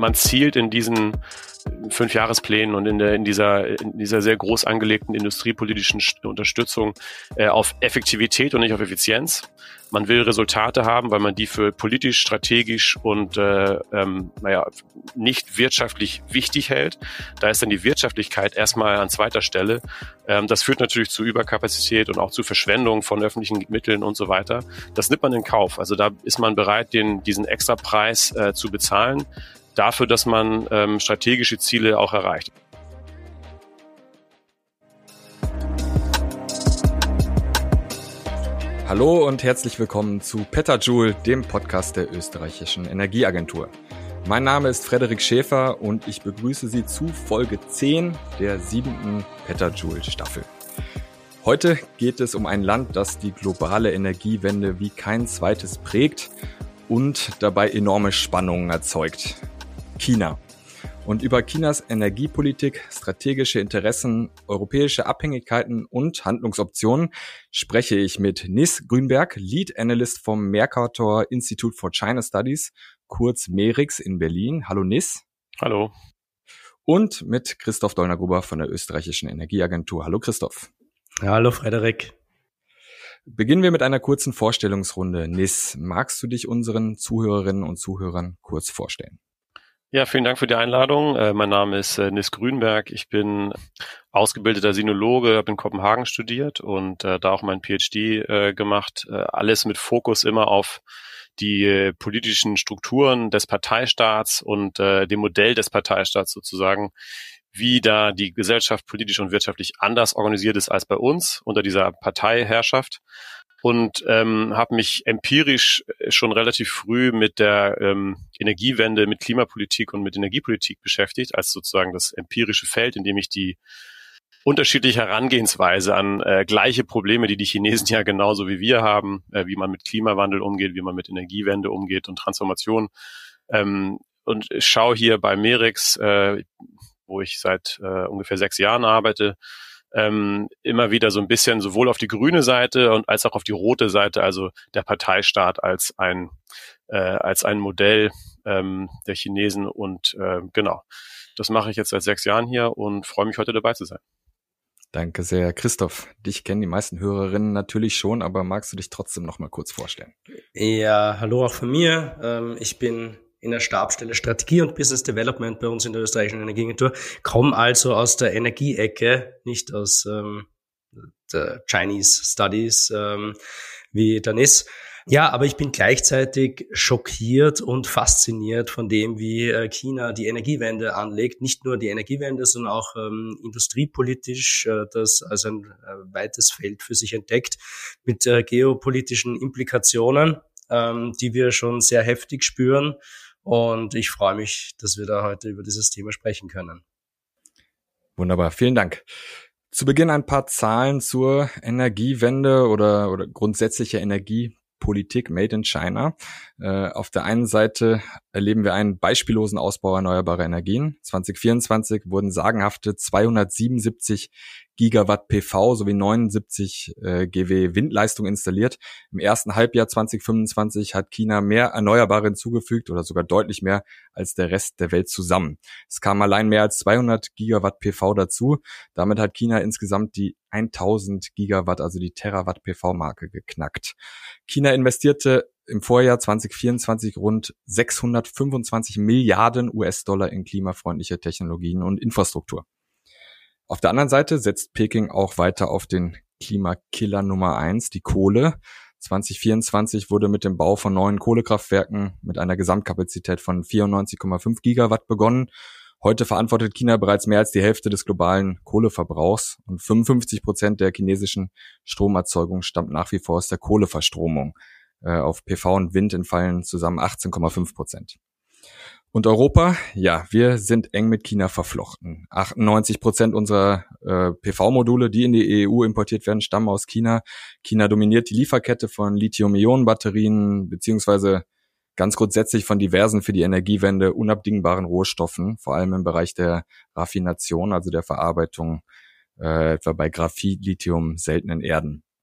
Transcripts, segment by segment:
man zielt in diesen 5-Jahresplänen und in dieser sehr groß angelegten industriepolitischen Unterstützung auf Effektivität und nicht auf Effizienz. Man will Resultate haben, weil man die für politisch, strategisch und nicht wirtschaftlich wichtig hält. Da ist dann die Wirtschaftlichkeit erstmal an zweiter Stelle. Das führt natürlich zu Überkapazität und auch zu Verschwendung von öffentlichen Mitteln und so weiter. Das nimmt man in Kauf. Also da ist man bereit, diesen Extrapreis zu bezahlen, dafür, dass man strategische Ziele auch erreicht. Hallo und herzlich willkommen zu Petajoule, dem Podcast der österreichischen Energieagentur. Mein Name ist Frederik Schäfer und ich begrüße Sie zu Folge 10 der 7. Petajoule-Staffel. Heute geht es um ein Land, das die globale Energiewende wie kein zweites prägt und dabei enorme Spannungen erzeugt. China. Und über Chinas Energiepolitik, strategische Interessen, europäische Abhängigkeiten und Handlungsoptionen spreche ich mit Nis Grünberg, Lead Analyst vom Mercator Institute for China Studies, kurz MERIX in Berlin. Hallo Nis. Hallo. Und mit Christoph Dollner-Gruber von der österreichischen Energieagentur. Hallo Christoph. Hallo Frederik. Beginnen wir mit einer kurzen Vorstellungsrunde. Nis, magst du dich unseren Zuhörerinnen und Zuhörern kurz vorstellen? Ja, vielen Dank für die Einladung. Mein Name ist Nis Grünberg. Ich bin ausgebildeter Sinologe, habe in Kopenhagen studiert und da auch meinen PhD gemacht. Alles mit Fokus immer auf die politischen Strukturen des Parteistaats und dem Modell des Parteistaats sozusagen, wie da die Gesellschaft politisch und wirtschaftlich anders organisiert ist als bei uns unter dieser Parteiherrschaft. Und habe mich empirisch schon relativ früh mit der Energiewende, mit Klimapolitik und mit Energiepolitik beschäftigt, als sozusagen das empirische Feld, in dem ich die unterschiedliche Herangehensweise an gleiche Probleme, die Chinesen ja genauso wie wir haben, wie man mit Klimawandel umgeht, wie man mit Energiewende umgeht und Transformation. Und schaue hier bei MERIX, wo ich seit ungefähr 6 Jahren arbeite, immer wieder so ein bisschen sowohl auf die grüne Seite und als auch auf die rote Seite, also der Parteistaat als ein Modell der Chinesen und genau. Das mache ich jetzt seit 6 Jahren hier und freue mich, heute dabei zu sein. Danke sehr. Christoph, dich kennen die meisten Hörerinnen natürlich schon, aber magst du dich trotzdem noch mal kurz vorstellen? Ja, hallo auch von mir. Ich bin in der Stabsstelle Strategie und Business Development bei uns in der österreichischen Energieagentur, komme also aus der Energieecke, nicht aus der Chinese Studies wie Danis. Ja, aber ich bin gleichzeitig schockiert und fasziniert von dem, wie China die Energiewende anlegt. Nicht nur die Energiewende, sondern auch industriepolitisch das als ein weites Feld für sich entdeckt mit geopolitischen Implikationen, die wir schon sehr heftig spüren. Und ich freue mich, dass wir da heute über dieses Thema sprechen können. Wunderbar, vielen Dank. Zu Beginn ein paar Zahlen zur Energiewende oder grundsätzlicher Energiepolitik made in China. Auf der einen Seite erleben wir einen beispiellosen Ausbau erneuerbarer Energien. 2024 wurden sagenhafte 277 Gigawatt PV sowie 79 GW Windleistung installiert. Im ersten Halbjahr 2025 hat China mehr Erneuerbare hinzugefügt oder sogar deutlich mehr als der Rest der Welt zusammen. Es kamen allein mehr als 200 Gigawatt PV dazu. Damit hat China insgesamt die 1000 Gigawatt, also die Terawatt PV-Marke geknackt. China investierte im Vorjahr 2024 rund 625 Milliarden US-Dollar in klimafreundliche Technologien und Infrastruktur. Auf der anderen Seite setzt Peking auch weiter auf den Klimakiller Nummer 1, die Kohle. 2024 wurde mit dem Bau von neuen Kohlekraftwerken mit einer Gesamtkapazität von 94,5 Gigawatt begonnen. Heute verantwortet China bereits mehr als die Hälfte des globalen Kohleverbrauchs und 55% der chinesischen Stromerzeugung stammt nach wie vor aus der Kohleverstromung. Auf PV und Wind entfallen zusammen 18,5%. Und Europa, ja, wir sind eng mit China verflochten. 98% unserer PV-Module, die in die EU importiert werden, stammen aus China. China dominiert die Lieferkette von Lithium-Ionen-Batterien beziehungsweise ganz grundsätzlich von diversen für die Energiewende unabdingbaren Rohstoffen, vor allem im Bereich der Raffination, also der Verarbeitung, etwa bei Graphit, Lithium, seltenen Erden.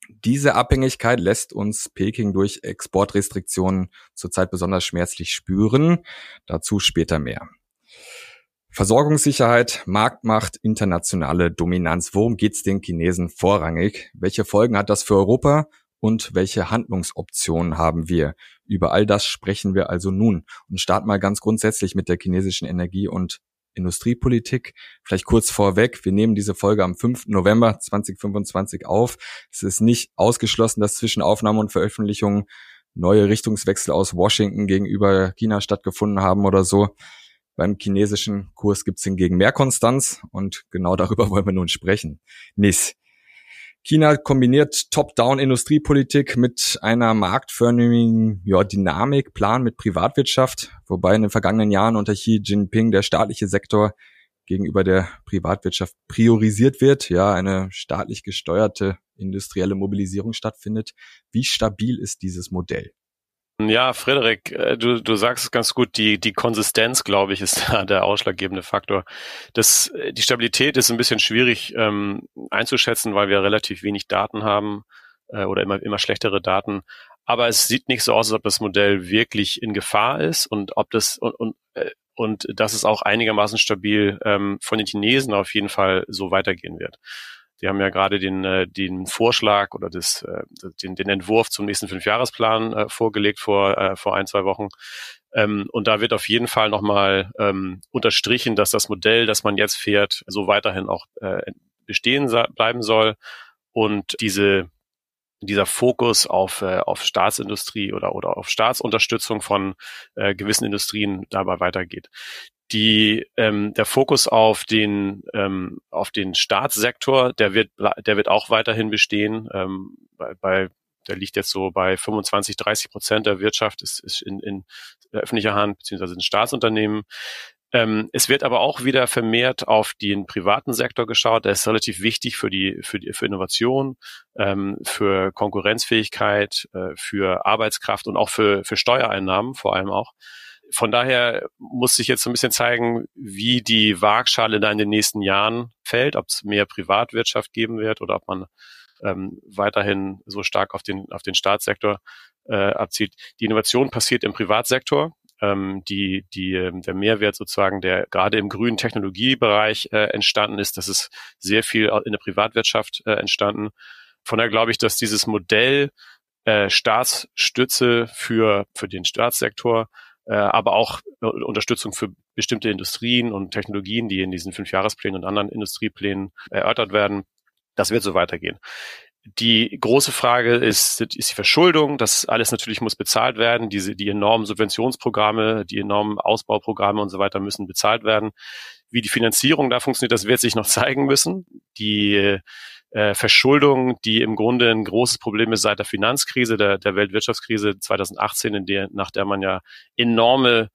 Diese Abhängigkeit lässt uns Peking durch Exportrestriktionen zurzeit besonders schmerzlich spüren. Dazu später mehr. Versorgungssicherheit, Marktmacht, internationale Dominanz. Worum geht's den Chinesen vorrangig? Welche Folgen hat das für Europa? Und welche Handlungsoptionen haben wir? Über all das sprechen wir also nun und starten mal ganz grundsätzlich mit der chinesischen Energie- und Industriepolitik. Vielleicht kurz vorweg, wir nehmen diese Folge am 5. November 2025 auf. Es ist nicht ausgeschlossen, dass zwischen Aufnahme und Veröffentlichung neue Richtungswechsel aus Washington gegenüber China stattgefunden haben oder so. Beim chinesischen Kurs gibt es hingegen mehr Konstanz und genau darüber wollen wir nun sprechen. Nis. China kombiniert Top-Down-Industriepolitik mit einer marktförmigen Dynamik, Plan mit Privatwirtschaft, wobei in den vergangenen Jahren unter Xi Jinping der staatliche Sektor gegenüber der Privatwirtschaft priorisiert wird, eine staatlich gesteuerte industrielle Mobilisierung stattfindet. Wie stabil ist dieses Modell? Ja, Frederik, du sagst es ganz gut, die Konsistenz, glaube ich, ist da der ausschlaggebende Faktor. Die Stabilität ist ein bisschen schwierig einzuschätzen, weil wir relativ wenig Daten haben oder immer schlechtere Daten. Aber es sieht nicht so aus, als ob das Modell wirklich in Gefahr ist und ob das und dass es auch einigermaßen stabil von den Chinesen auf jeden Fall so weitergehen wird. Die haben ja gerade den Vorschlag oder den Entwurf zum nächsten 5-Jahresplan vorgelegt vor 1-2 Wochen. Und da wird auf jeden Fall nochmal unterstrichen, dass das Modell, das man jetzt fährt, so weiterhin auch bestehen bleiben soll. Und dieser Fokus auf Staatsindustrie oder auf Staatsunterstützung von gewissen Industrien dabei weitergeht. Der Fokus auf den Staatssektor, der wird auch weiterhin bestehen. Der liegt jetzt so bei 25-30% der Wirtschaft ist in öffentlicher Hand beziehungsweise in Staatsunternehmen. Es wird aber auch wieder vermehrt auf den privaten Sektor geschaut. Der ist relativ wichtig für Innovation, für Konkurrenzfähigkeit, für Arbeitskraft und auch für Steuereinnahmen vor allem auch. Von daher muss sich jetzt so ein bisschen zeigen, wie die Waagschale da in den nächsten Jahren fällt, ob es mehr Privatwirtschaft geben wird oder ob man weiterhin so stark auf den Staatssektor abzielt. Die Innovation passiert im Privatsektor. Der Mehrwert sozusagen, der gerade im grünen Technologiebereich entstanden ist, das ist sehr viel in der Privatwirtschaft entstanden. Von daher glaube ich, dass dieses Modell Staatsstütze für den Staatssektor, aber auch Unterstützung für bestimmte Industrien und Technologien, die in diesen 5-Jahresplänen und anderen Industrieplänen erörtert werden, das wird so weitergehen. Die große Frage ist die Verschuldung. Das alles natürlich muss bezahlt werden. Die enormen Subventionsprogramme, die enormen Ausbauprogramme und so weiter müssen bezahlt werden. Wie die Finanzierung da funktioniert, das wird sich noch zeigen müssen. Die Verschuldung, die im Grunde ein großes Problem ist seit der Finanzkrise, der Weltwirtschaftskrise 2018, nach der man ja enorme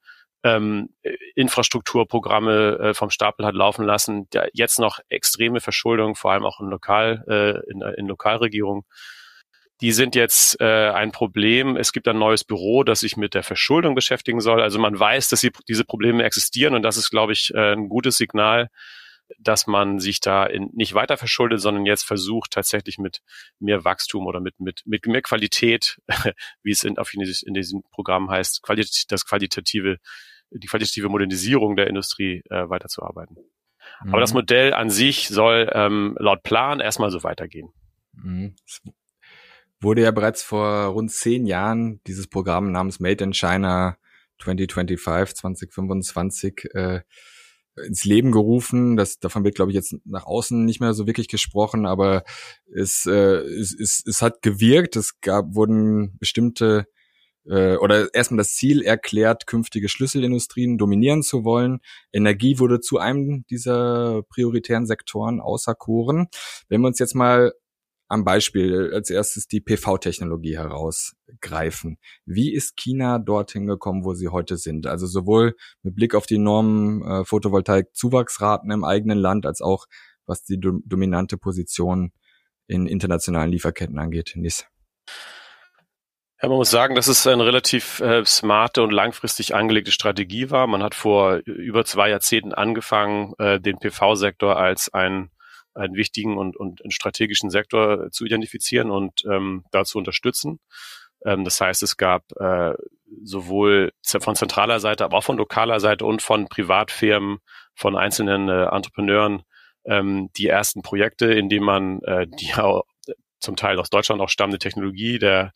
Infrastrukturprogramme vom Stapel hat laufen lassen, jetzt noch extreme Verschuldung, vor allem auch in Lokalregierungen. Die sind jetzt ein Problem. Es gibt ein neues Büro, das sich mit der Verschuldung beschäftigen soll. Also man weiß, dass diese Probleme existieren und das ist, glaube ich, ein gutes Signal, dass man sich da nicht weiter verschuldet, sondern jetzt versucht tatsächlich mit mehr Wachstum oder mit mehr Qualität, wie es in diesem Programm heißt, die qualitative Modernisierung der Industrie weiterzuarbeiten. Aber das Modell an sich soll laut Plan erstmal so weitergehen. Es wurde ja bereits vor rund 10 Jahren dieses Programm namens Made in China 2025 ins Leben gerufen. Davon wird, glaube ich, jetzt nach außen nicht mehr so wirklich gesprochen, aber es hat gewirkt. Wurden bestimmte oder erstmal das Ziel erklärt, künftige Schlüsselindustrien dominieren zu wollen. Energie wurde zu einem dieser prioritären Sektoren auserkoren. Wenn wir uns jetzt mal am Beispiel als erstes die PV-Technologie herausgreifen. Wie ist China dorthin gekommen, wo sie heute sind? Also sowohl mit Blick auf die enormen Photovoltaik-Zuwachsraten im eigenen Land, als auch was die dominante Position in internationalen Lieferketten angeht. Nis. Ja, man muss sagen, dass es eine relativ smarte und langfristig angelegte Strategie war. Man hat vor über 2 Jahrzehnten angefangen, den PV-Sektor als ein einen wichtigen und einen strategischen Sektor zu identifizieren und dazu unterstützen. Das heißt, es gab sowohl von zentraler Seite, aber auch von lokaler Seite und von Privatfirmen, von einzelnen Entrepreneuren die ersten Projekte, in denen man die auch zum Teil aus Deutschland auch stammende Technologie der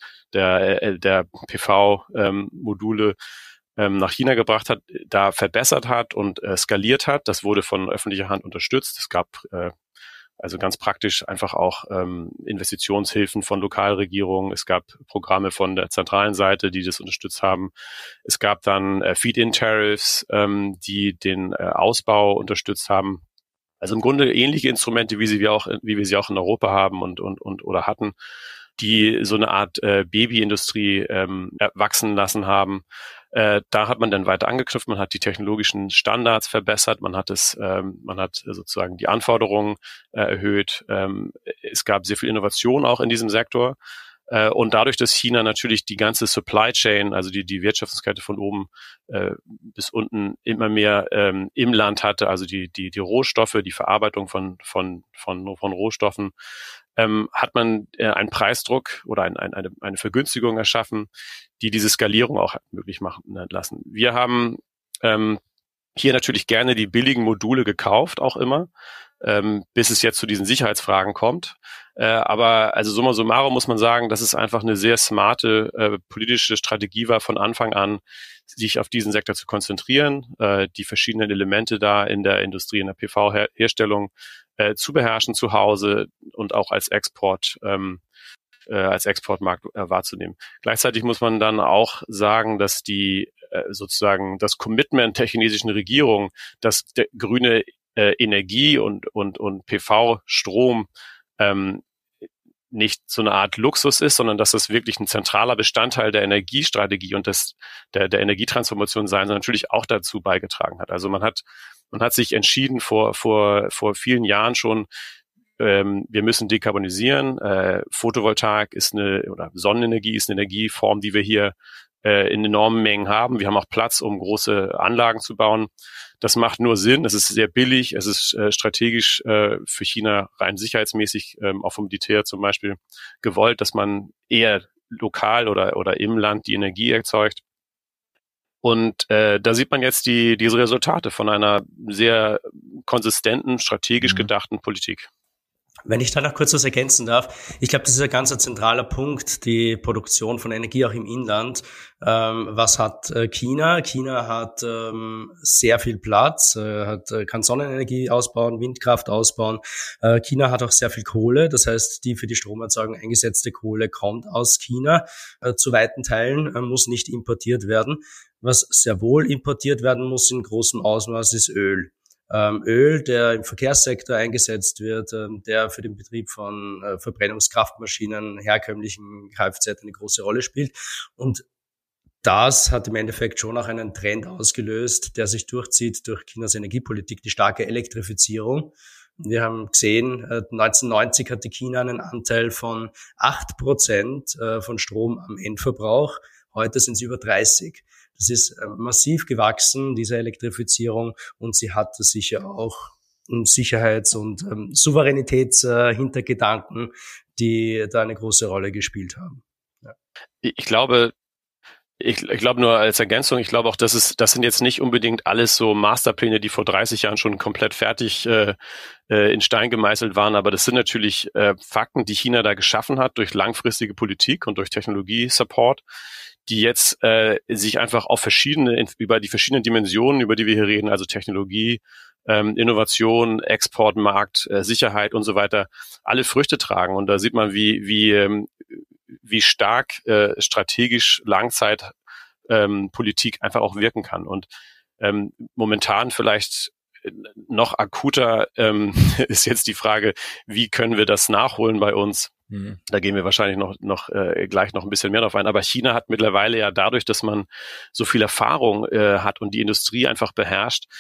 PV-Module nach China gebracht hat, da verbessert hat und skaliert hat. Das wurde von öffentlicher Hand unterstützt. Es gab also ganz praktisch einfach auch Investitionshilfen von Lokalregierungen. Es gab Programme von der zentralen Seite, die das unterstützt haben. Es gab dann Feed-in-Tariffs, die den Ausbau unterstützt haben. Also im Grunde ähnliche Instrumente, wie wir sie auch in Europa haben und oder hatten, die so eine Art Babyindustrie wachsen lassen haben. Da hat man dann weiter angeknüpft, man hat die technologischen Standards verbessert, man hat sozusagen die Anforderungen erhöht. Es gab sehr viel Innovation auch in diesem Sektor. Und dadurch, dass China natürlich die ganze Supply Chain, also die Wertschöpfungskette von oben bis unten immer mehr im Land hatte, also die Rohstoffe, die Verarbeitung von Rohstoffen, hat man einen Preisdruck oder eine Vergünstigung erschaffen, die diese Skalierung auch möglich machen lassen. Wir haben hier natürlich gerne die billigen Module gekauft, auch immer, bis es jetzt zu diesen Sicherheitsfragen kommt. Aber also summa summarum muss man sagen, dass es einfach eine sehr smarte politische Strategie war von Anfang an, sich auf diesen Sektor zu konzentrieren, die verschiedenen Elemente da in der Industrie, in der PV-Herstellung zu beherrschen zu Hause und auch als Exportmarkt wahrzunehmen. Gleichzeitig muss man dann auch sagen, dass sozusagen das Commitment der chinesischen Regierung, dass der grüne Energie und PV-Strom nicht so eine Art Luxus ist, sondern dass das wirklich ein zentraler Bestandteil der Energiestrategie und der Energietransformation sein soll, natürlich auch dazu beigetragen hat. Also man hat sich entschieden vor vielen Jahren schon, wir müssen dekarbonisieren. Photovoltaik oder Sonnenenergie ist eine Energieform, die wir hier in enormen Mengen haben. Wir haben auch Platz, um große Anlagen zu bauen. Das macht nur Sinn. Es ist sehr billig. Es ist strategisch für China rein sicherheitsmäßig, auch vom Militär zum Beispiel, gewollt, dass man eher lokal oder im Land die Energie erzeugt. Und da sieht man jetzt diese Resultate von einer sehr konsistenten, strategisch gedachten Politik. Wenn ich da noch kurz was ergänzen darf, ich glaube, das ist ein ganz zentraler Punkt, die Produktion von Energie auch im Inland. Was hat China? China hat sehr viel Platz, kann Sonnenenergie ausbauen, Windkraft ausbauen. China hat auch sehr viel Kohle, das heißt, die für die Stromerzeugung eingesetzte Kohle kommt aus China. Zu weiten Teilen muss nicht importiert werden. Was sehr wohl importiert werden muss in großem Ausmaß, ist Öl. Öl, der im Verkehrssektor eingesetzt wird, der für den Betrieb von Verbrennungskraftmaschinen, herkömmlichen Kfz eine große Rolle spielt. Und das hat im Endeffekt schon auch einen Trend ausgelöst, der sich durchzieht durch Chinas Energiepolitik, die starke Elektrifizierung. Wir haben gesehen, 1990 hatte China einen Anteil von 8% von Strom am Endverbrauch. Heute sind sie über 30%. Das ist massiv gewachsen, diese Elektrifizierung, und sie hat sicher auch Sicherheits- und Souveränitätshintergedanken, die da eine große Rolle gespielt haben. Ja. Ich glaube nur als Ergänzung, ich glaube auch, das sind jetzt nicht unbedingt alles so Masterpläne, die vor 30 Jahren schon komplett fertig in Stein gemeißelt waren, aber das sind natürlich Fakten, die China da geschaffen hat durch langfristige Politik und durch Technologie-Support, die jetzt sich einfach auf über die verschiedenen Dimensionen, über die wir hier reden, also Technologie, Innovation, Exportmarkt, Sicherheit und so weiter, alle Früchte tragen. Und da sieht man, wie stark strategisch Langzeitpolitik einfach auch wirken kann. Und momentan vielleicht noch akuter ist jetzt die Frage, wie können wir das nachholen bei uns? Da gehen wir wahrscheinlich noch gleich noch ein bisschen mehr drauf ein. Aber China hat mittlerweile ja dadurch, dass man so viel Erfahrung hat und die Industrie einfach beherrscht,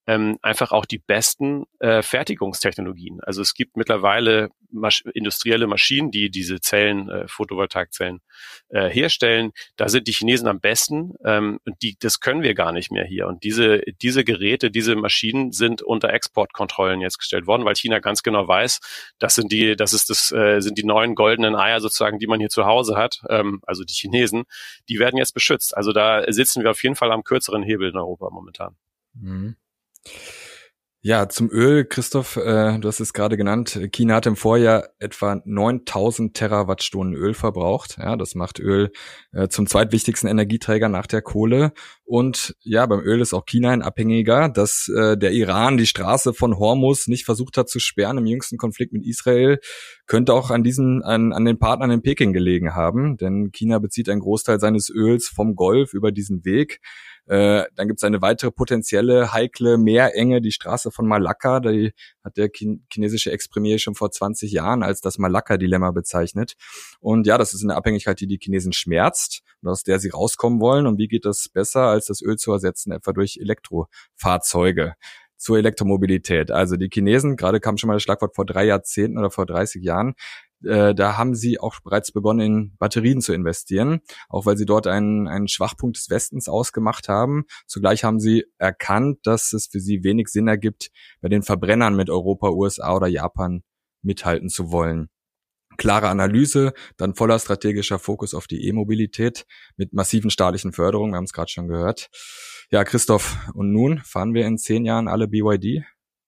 einfach auch die besten Fertigungstechnologien. Also es gibt mittlerweile industrielle Maschinen, die diese Zellen, Photovoltaikzellen, herstellen. Da sind die Chinesen am besten, und das können wir gar nicht mehr hier. Und diese Geräte, diese Maschinen sind unter Exportkontrollen jetzt gestellt worden, weil China ganz genau weiß, sind die neuen goldenen Eier sozusagen, die man hier zu Hause hat, also die Chinesen, die werden jetzt beschützt. Also da sitzen wir auf jeden Fall am kürzeren Hebel in Europa momentan. Mhm. Ja, zum Öl, Christoph, du hast es gerade genannt, China hat im Vorjahr etwa 9.000 Terawattstunden Öl verbraucht. Ja, das macht Öl zum zweitwichtigsten Energieträger nach der Kohle. Und ja, beim Öl ist auch China ein Abhängiger, dass der Iran die Straße von Hormuz nicht versucht hat zu sperren im jüngsten Konflikt mit Israel, könnte auch an den Partnern in Peking gelegen haben. Denn China bezieht einen Großteil seines Öls vom Golf über diesen Weg. Dann gibt es eine weitere potenzielle heikle Meerenge, die Straße von Malakka. Die hat der chinesische Ex-Premier schon vor 20 Jahren als das Malakka-Dilemma bezeichnet. Und ja, das ist eine Abhängigkeit, die Chinesen schmerzt und aus der sie rauskommen wollen. Und wie geht das besser, als das Öl zu ersetzen, etwa durch Elektrofahrzeuge? Zur Elektromobilität. Also die Chinesen, gerade kam schon mal das Schlagwort vor 3 Jahrzehnten oder vor 30 Jahren, da haben sie auch bereits begonnen, in Batterien zu investieren, auch weil sie dort einen Schwachpunkt des Westens ausgemacht haben. Zugleich haben sie erkannt, dass es für sie wenig Sinn ergibt, bei den Verbrennern mit Europa, USA oder Japan mithalten zu wollen. Klare Analyse, dann voller strategischer Fokus auf die E-Mobilität mit massiven staatlichen Förderungen, wir haben es gerade schon gehört. Ja, Christoph, und nun fahren wir in 10 Jahren alle BYD?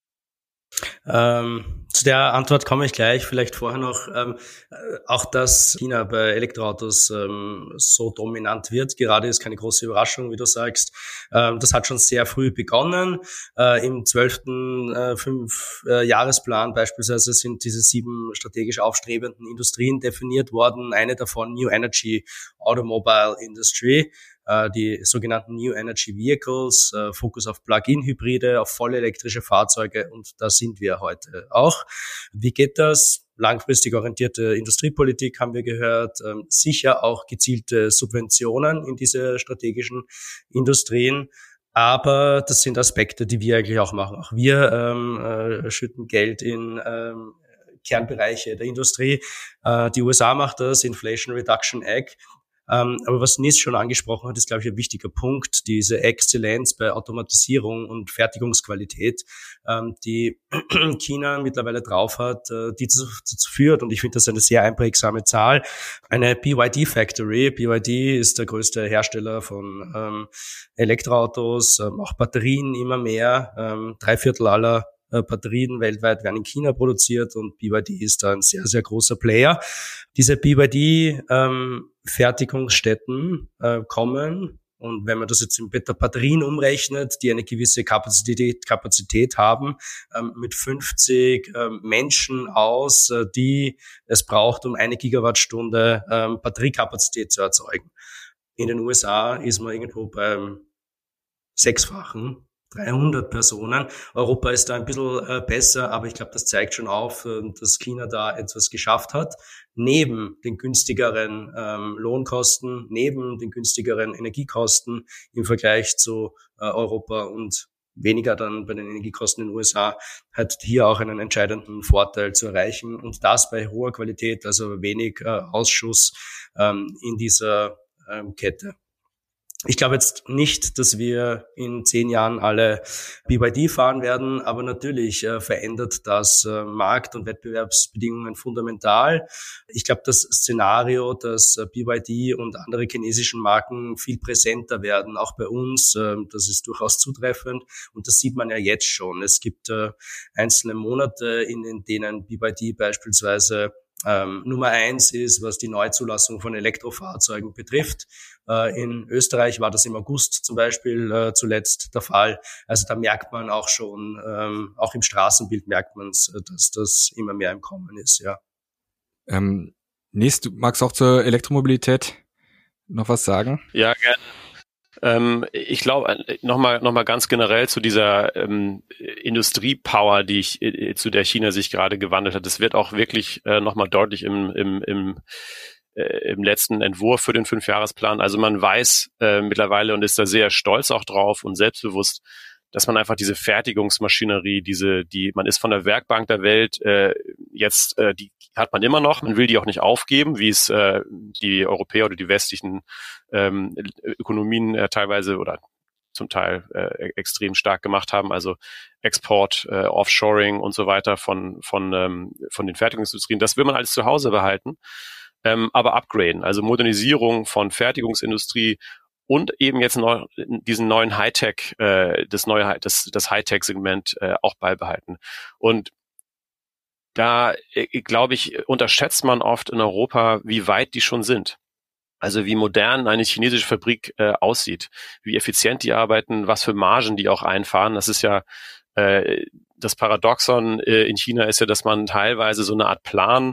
Zu der Antwort komme ich gleich. Vielleicht vorher noch, auch dass China bei Elektroautos so dominant wird, gerade ist keine große Überraschung, wie du sagst. Das hat schon sehr früh begonnen. Im 12. Jahresplan beispielsweise sind diese 7 strategisch aufstrebenden Industrien definiert worden. Eine davon New Energy Automobile Industry. Die sogenannten New Energy Vehicles, Fokus auf Plug-in-Hybride, auf voll elektrische Fahrzeuge, und da sind wir heute auch. Wie geht das? Langfristig orientierte Industriepolitik haben wir gehört, sicher auch gezielte Subventionen in diese strategischen Industrien. Aber das sind Aspekte, die wir eigentlich auch machen. Auch wir schütten Geld in Kernbereiche der Industrie. Die USA macht das, Inflation Reduction Act. Aber was Nis schon angesprochen hat, ist, glaube ich, ein wichtiger Punkt, diese Exzellenz bei Automatisierung und Fertigungsqualität, die China mittlerweile drauf hat, die dazu führt, und ich finde das eine sehr einprägsame Zahl, eine BYD Factory. BYD ist der größte Hersteller von Elektroautos, auch Batterien immer mehr, 3/4 aller Batterien weltweit werden in China produziert, und BYD ist da ein sehr, sehr großer Player. Diese BYD Fertigungsstätten kommen, und wenn man das jetzt in Batterien umrechnet, die eine gewisse Kapazität haben, mit 50 Menschen aus, die es braucht, um 1 Gigawattstunde Batteriekapazität zu erzeugen. In den USA ist man irgendwo beim 6-fachen, 300 Personen. Europa ist da ein bisschen besser, aber ich glaube, das zeigt schon auf, dass China da etwas geschafft hat. Neben den günstigeren Lohnkosten, neben den günstigeren Energiekosten im Vergleich zu Europa und weniger dann bei den Energiekosten in den USA, hat hier auch einen entscheidenden Vorteil zu erreichen, und das bei hoher Qualität, also wenig Ausschuss in dieser Kette. Ich glaube jetzt nicht, dass wir in 10 Jahren alle BYD fahren werden, aber natürlich verändert das Markt- und Wettbewerbsbedingungen fundamental. Ich glaube, das Szenario, dass BYD und andere chinesischen Marken viel präsenter werden, auch bei uns, das ist durchaus zutreffend, und das sieht man ja jetzt schon. Es gibt einzelne Monate, in denen BYD beispielsweise Nummer 1 ist, was die Neuzulassung von Elektrofahrzeugen betrifft. In Österreich war das im August zum Beispiel zuletzt der Fall. Also da merkt man auch schon, auch im Straßenbild merkt man es, dass das immer mehr im Kommen ist, ja. Nis, du magst auch zur Elektromobilität noch was sagen? Ja, gerne. Ich glaube, nochmal ganz generell zu dieser Industriepower, zu der China sich gerade gewandelt hat. Das wird auch wirklich nochmal deutlich im letzten Entwurf für den 5-Jahresplan. Also man weiß mittlerweile und ist da sehr stolz auch drauf und selbstbewusst, dass man einfach diese Fertigungsmaschinerie, man ist von der Werkbank der Welt, die hat man immer noch, man will die auch nicht aufgeben, wie es die Europäer oder die westlichen Ökonomien teilweise oder zum Teil extrem stark gemacht haben, also Export, Offshoring und so weiter von den Fertigungsindustrien. Das will man alles zu Hause behalten, aber upgraden, also Modernisierung von Fertigungsindustrie und eben jetzt noch diesen neuen Hightech, das Hightech-Segment auch beibehalten. Und da, glaube ich, unterschätzt man oft in Europa, wie weit die schon sind. Also wie modern eine chinesische Fabrik aussieht, wie effizient die arbeiten, was für Margen die auch einfahren. Das ist ja das Paradoxon in China ist ja, dass man teilweise so eine Art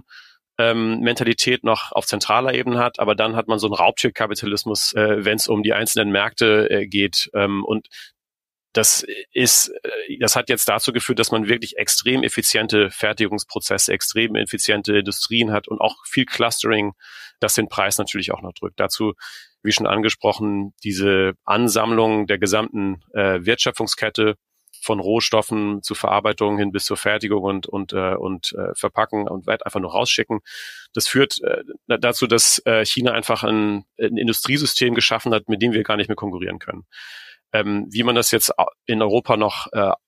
Mentalität noch auf zentraler Ebene hat, aber dann hat man so einen Raubtierkapitalismus, wenn es um die einzelnen Märkte geht. Und das hat jetzt dazu geführt, dass man wirklich extrem effiziente Fertigungsprozesse, extrem effiziente Industrien hat und auch viel Clustering, das den Preis natürlich auch noch drückt. Dazu, wie schon angesprochen, diese Ansammlung der gesamten Wertschöpfungskette von Rohstoffen zur Verarbeitung hin bis zur Fertigung und verpacken und einfach nur rausschicken. Das führt dazu, dass China einfach ein Industriesystem geschaffen hat, mit dem wir gar nicht mehr konkurrieren können. Wie man das jetzt in Europa noch,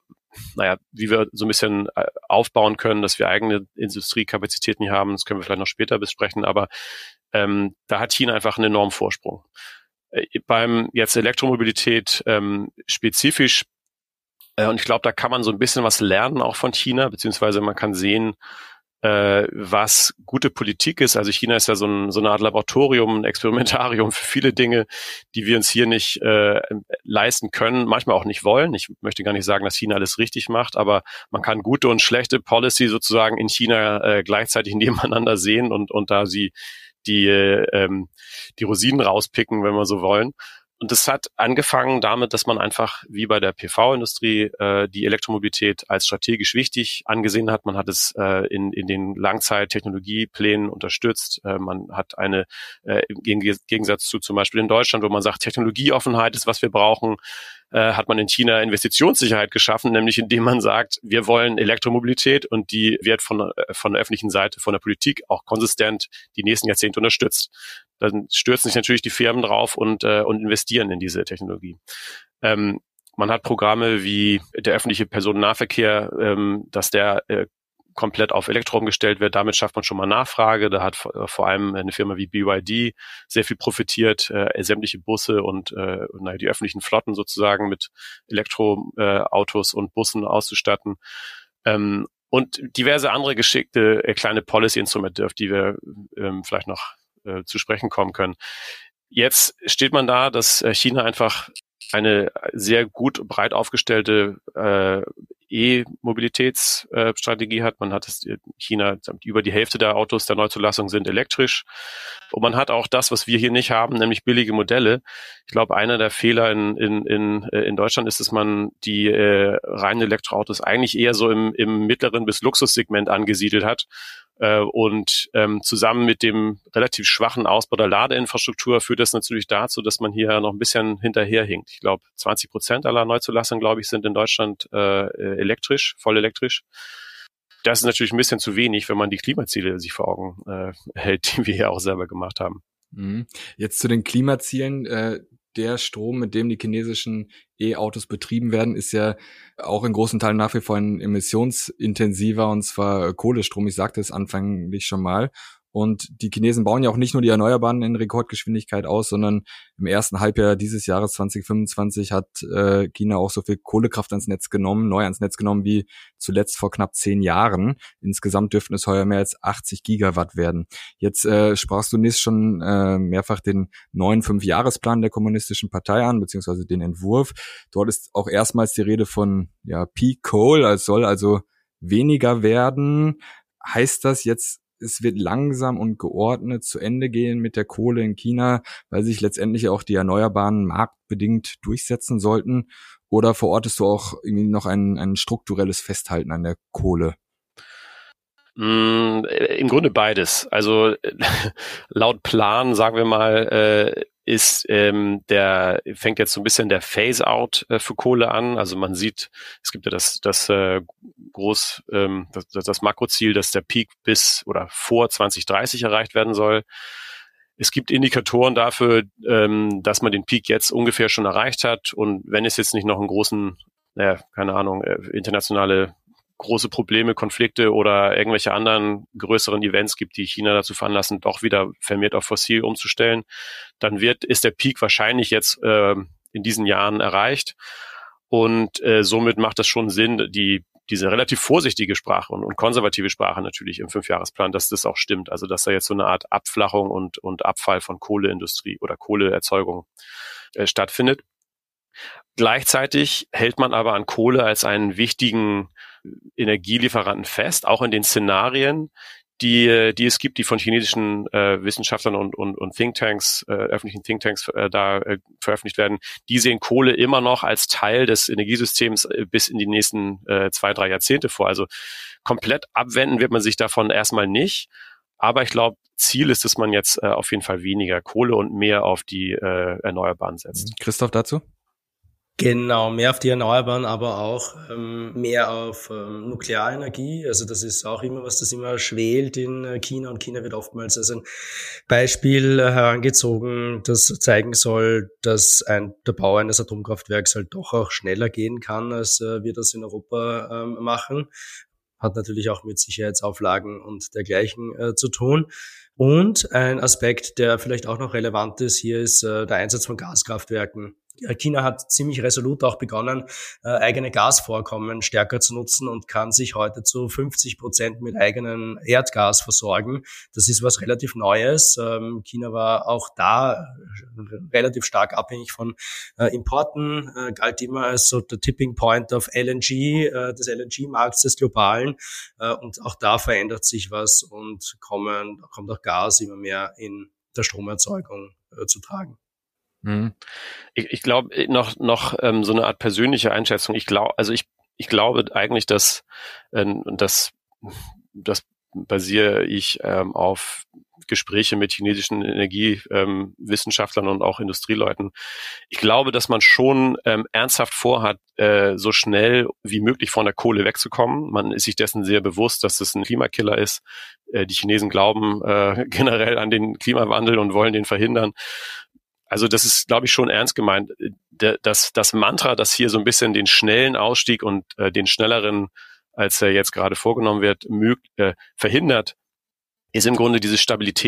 wie wir so ein bisschen aufbauen können, dass wir eigene Industriekapazitäten hier haben, das können wir vielleicht noch später besprechen, aber da hat China einfach einen enormen Vorsprung. Beim jetzt Elektromobilität spezifisch, und ich glaube, da kann man so ein bisschen was lernen auch von China, beziehungsweise man kann sehen, was gute Politik ist. Also China ist ja so eine Art Laboratorium, ein Experimentarium für viele Dinge, die wir uns hier nicht leisten können, manchmal auch nicht wollen. Ich möchte gar nicht sagen, dass China alles richtig macht, aber man kann gute und schlechte Policy sozusagen in China gleichzeitig nebeneinander sehen und da sie die Rosinen rauspicken, wenn wir so wollen. Und das hat angefangen damit, dass man einfach wie bei der PV-Industrie die Elektromobilität als strategisch wichtig angesehen hat. Man hat es in den Langzeit-Technologieplänen unterstützt. Man hat im Gegensatz zu zum Beispiel in Deutschland, wo man sagt, Technologieoffenheit ist, was wir brauchen, hat man in China Investitionssicherheit geschaffen, nämlich indem man sagt, wir wollen Elektromobilität und die wird von der öffentlichen Seite, von der Politik auch konsistent die nächsten Jahrzehnte unterstützt. Dann stürzen sich natürlich die Firmen drauf und investieren in diese Technologie. Man hat Programme wie der öffentliche Personennahverkehr, dass der komplett auf Elektro umgestellt wird. Damit schafft man schon mal Nachfrage. Da hat vor allem eine Firma wie BYD sehr viel profitiert, sämtliche Busse und die öffentlichen Flotten sozusagen mit Elektroautos und Bussen auszustatten. Und diverse andere geschickte kleine Policy-Instrumente, auf die wir vielleicht noch zu sprechen kommen können. Jetzt steht man da, dass China einfach eine sehr gut breit aufgestellte E-Mobilitätsstrategie hat. Man hat China, über die Hälfte der Autos der Neuzulassung sind elektrisch. Und man hat auch das, was wir hier nicht haben, nämlich billige Modelle. Ich glaube, einer der Fehler in Deutschland ist, dass man die reinen Elektroautos eigentlich eher so im mittleren bis Luxussegment angesiedelt hat. Und zusammen mit dem relativ schwachen Ausbau der Ladeinfrastruktur führt das natürlich dazu, dass man hier noch ein bisschen hinterherhinkt. Ich glaube, 20% aller Neuzulassungen, glaube ich, sind in Deutschland elektrisch, voll elektrisch. Das ist natürlich ein bisschen zu wenig, wenn man die Klimaziele sich vor Augen hält, die wir ja auch selber gemacht haben. Jetzt zu den Klimazielen. Der Strom, mit dem die chinesischen E-Autos betrieben werden, ist ja auch in großen Teilen nach wie vor ein emissionsintensiver, und zwar Kohlestrom. Ich sagte es anfänglich schon mal. Und die Chinesen bauen ja auch nicht nur die Erneuerbaren in Rekordgeschwindigkeit aus, sondern im ersten Halbjahr dieses Jahres 2025 hat China auch so viel Kohlekraft neu ans Netz genommen wie zuletzt vor knapp 10 Jahren. Insgesamt dürften es heuer mehr als 80 Gigawatt werden. Jetzt sprachst du, Nis, schon mehrfach den neuen 5-Jahresplan der Kommunistischen Partei an, beziehungsweise den Entwurf. Dort ist auch erstmals die Rede von Peak Coal, es soll also weniger werden. Heißt das jetzt, es wird langsam und geordnet zu Ende gehen mit der Kohle in China, weil sich letztendlich auch die Erneuerbaren marktbedingt durchsetzen sollten? Oder verortest du auch irgendwie noch ein strukturelles Festhalten an der Kohle? Im Grunde beides. Also laut Plan, sagen wir mal, fängt jetzt so ein bisschen der Phase-out für Kohle an. Also man sieht, es gibt ja das Makroziel, dass der Peak bis oder vor 2030 erreicht werden soll. Es gibt Indikatoren dafür, dass man den Peak jetzt ungefähr schon erreicht hat. Und wenn es jetzt nicht noch einen großen, internationale große Probleme, Konflikte oder irgendwelche anderen größeren Events gibt, die China dazu veranlassen, doch wieder vermehrt auf fossil umzustellen, dann ist der Peak wahrscheinlich jetzt in diesen Jahren erreicht. Und somit macht das schon Sinn, diese relativ vorsichtige Sprache und konservative Sprache natürlich im 5-Jahresplan, dass das auch stimmt. Also dass da jetzt so eine Art Abflachung und Abfall von Kohleindustrie oder Kohleerzeugung stattfindet. Gleichzeitig hält man aber an Kohle als einen wichtigen Energielieferanten fest, auch in den Szenarien, die es gibt, die von chinesischen Wissenschaftlern und Thinktanks, öffentlichen Thinktanks veröffentlicht werden. Die sehen Kohle immer noch als Teil des Energiesystems bis in die nächsten 2-3 Jahrzehnte vor. Also komplett abwenden wird man sich davon erstmal nicht. Aber ich glaube, Ziel ist, dass man jetzt auf jeden Fall weniger Kohle und mehr auf die Erneuerbaren setzt. Christoph dazu? Genau, mehr auf die Erneuerbaren, aber auch mehr auf Nuklearenergie. Also das ist auch immer was, das immer schwelt in China, und China wird oftmals als ein Beispiel herangezogen, das zeigen soll, dass der Bau eines Atomkraftwerks halt doch auch schneller gehen kann, als wir das in Europa machen. Hat natürlich auch mit Sicherheitsauflagen und dergleichen zu tun. Und ein Aspekt, der vielleicht auch noch relevant ist, hier ist der Einsatz von Gaskraftwerken. China hat ziemlich resolut auch begonnen, eigene Gasvorkommen stärker zu nutzen und kann sich heute zu 50% mit eigenem Erdgas versorgen. Das ist was relativ Neues. China war auch da relativ stark abhängig von Importen, galt immer als so der Tipping Point of LNG, des LNG-Markts des Globalen. Und auch da verändert sich was und kommt auch Gas immer mehr in der Stromerzeugung zu tragen. Ich glaube noch so eine Art persönliche Einschätzung. Ich glaube eigentlich, dass das basiere ich auf Gespräche mit chinesischen Energiewissenschaftlern und auch Industrieleuten. Ich glaube, dass man schon ernsthaft vorhat, so schnell wie möglich von der Kohle wegzukommen. Man ist sich dessen sehr bewusst, dass das ein Klimakiller ist. Die Chinesen glauben generell an den Klimawandel und wollen den verhindern. Also das ist, glaube ich, schon ernst gemeint. Das Mantra, das hier so ein bisschen den schnellen Ausstieg und den schnelleren, als er jetzt gerade vorgenommen wird, verhindert, ist im Grunde diese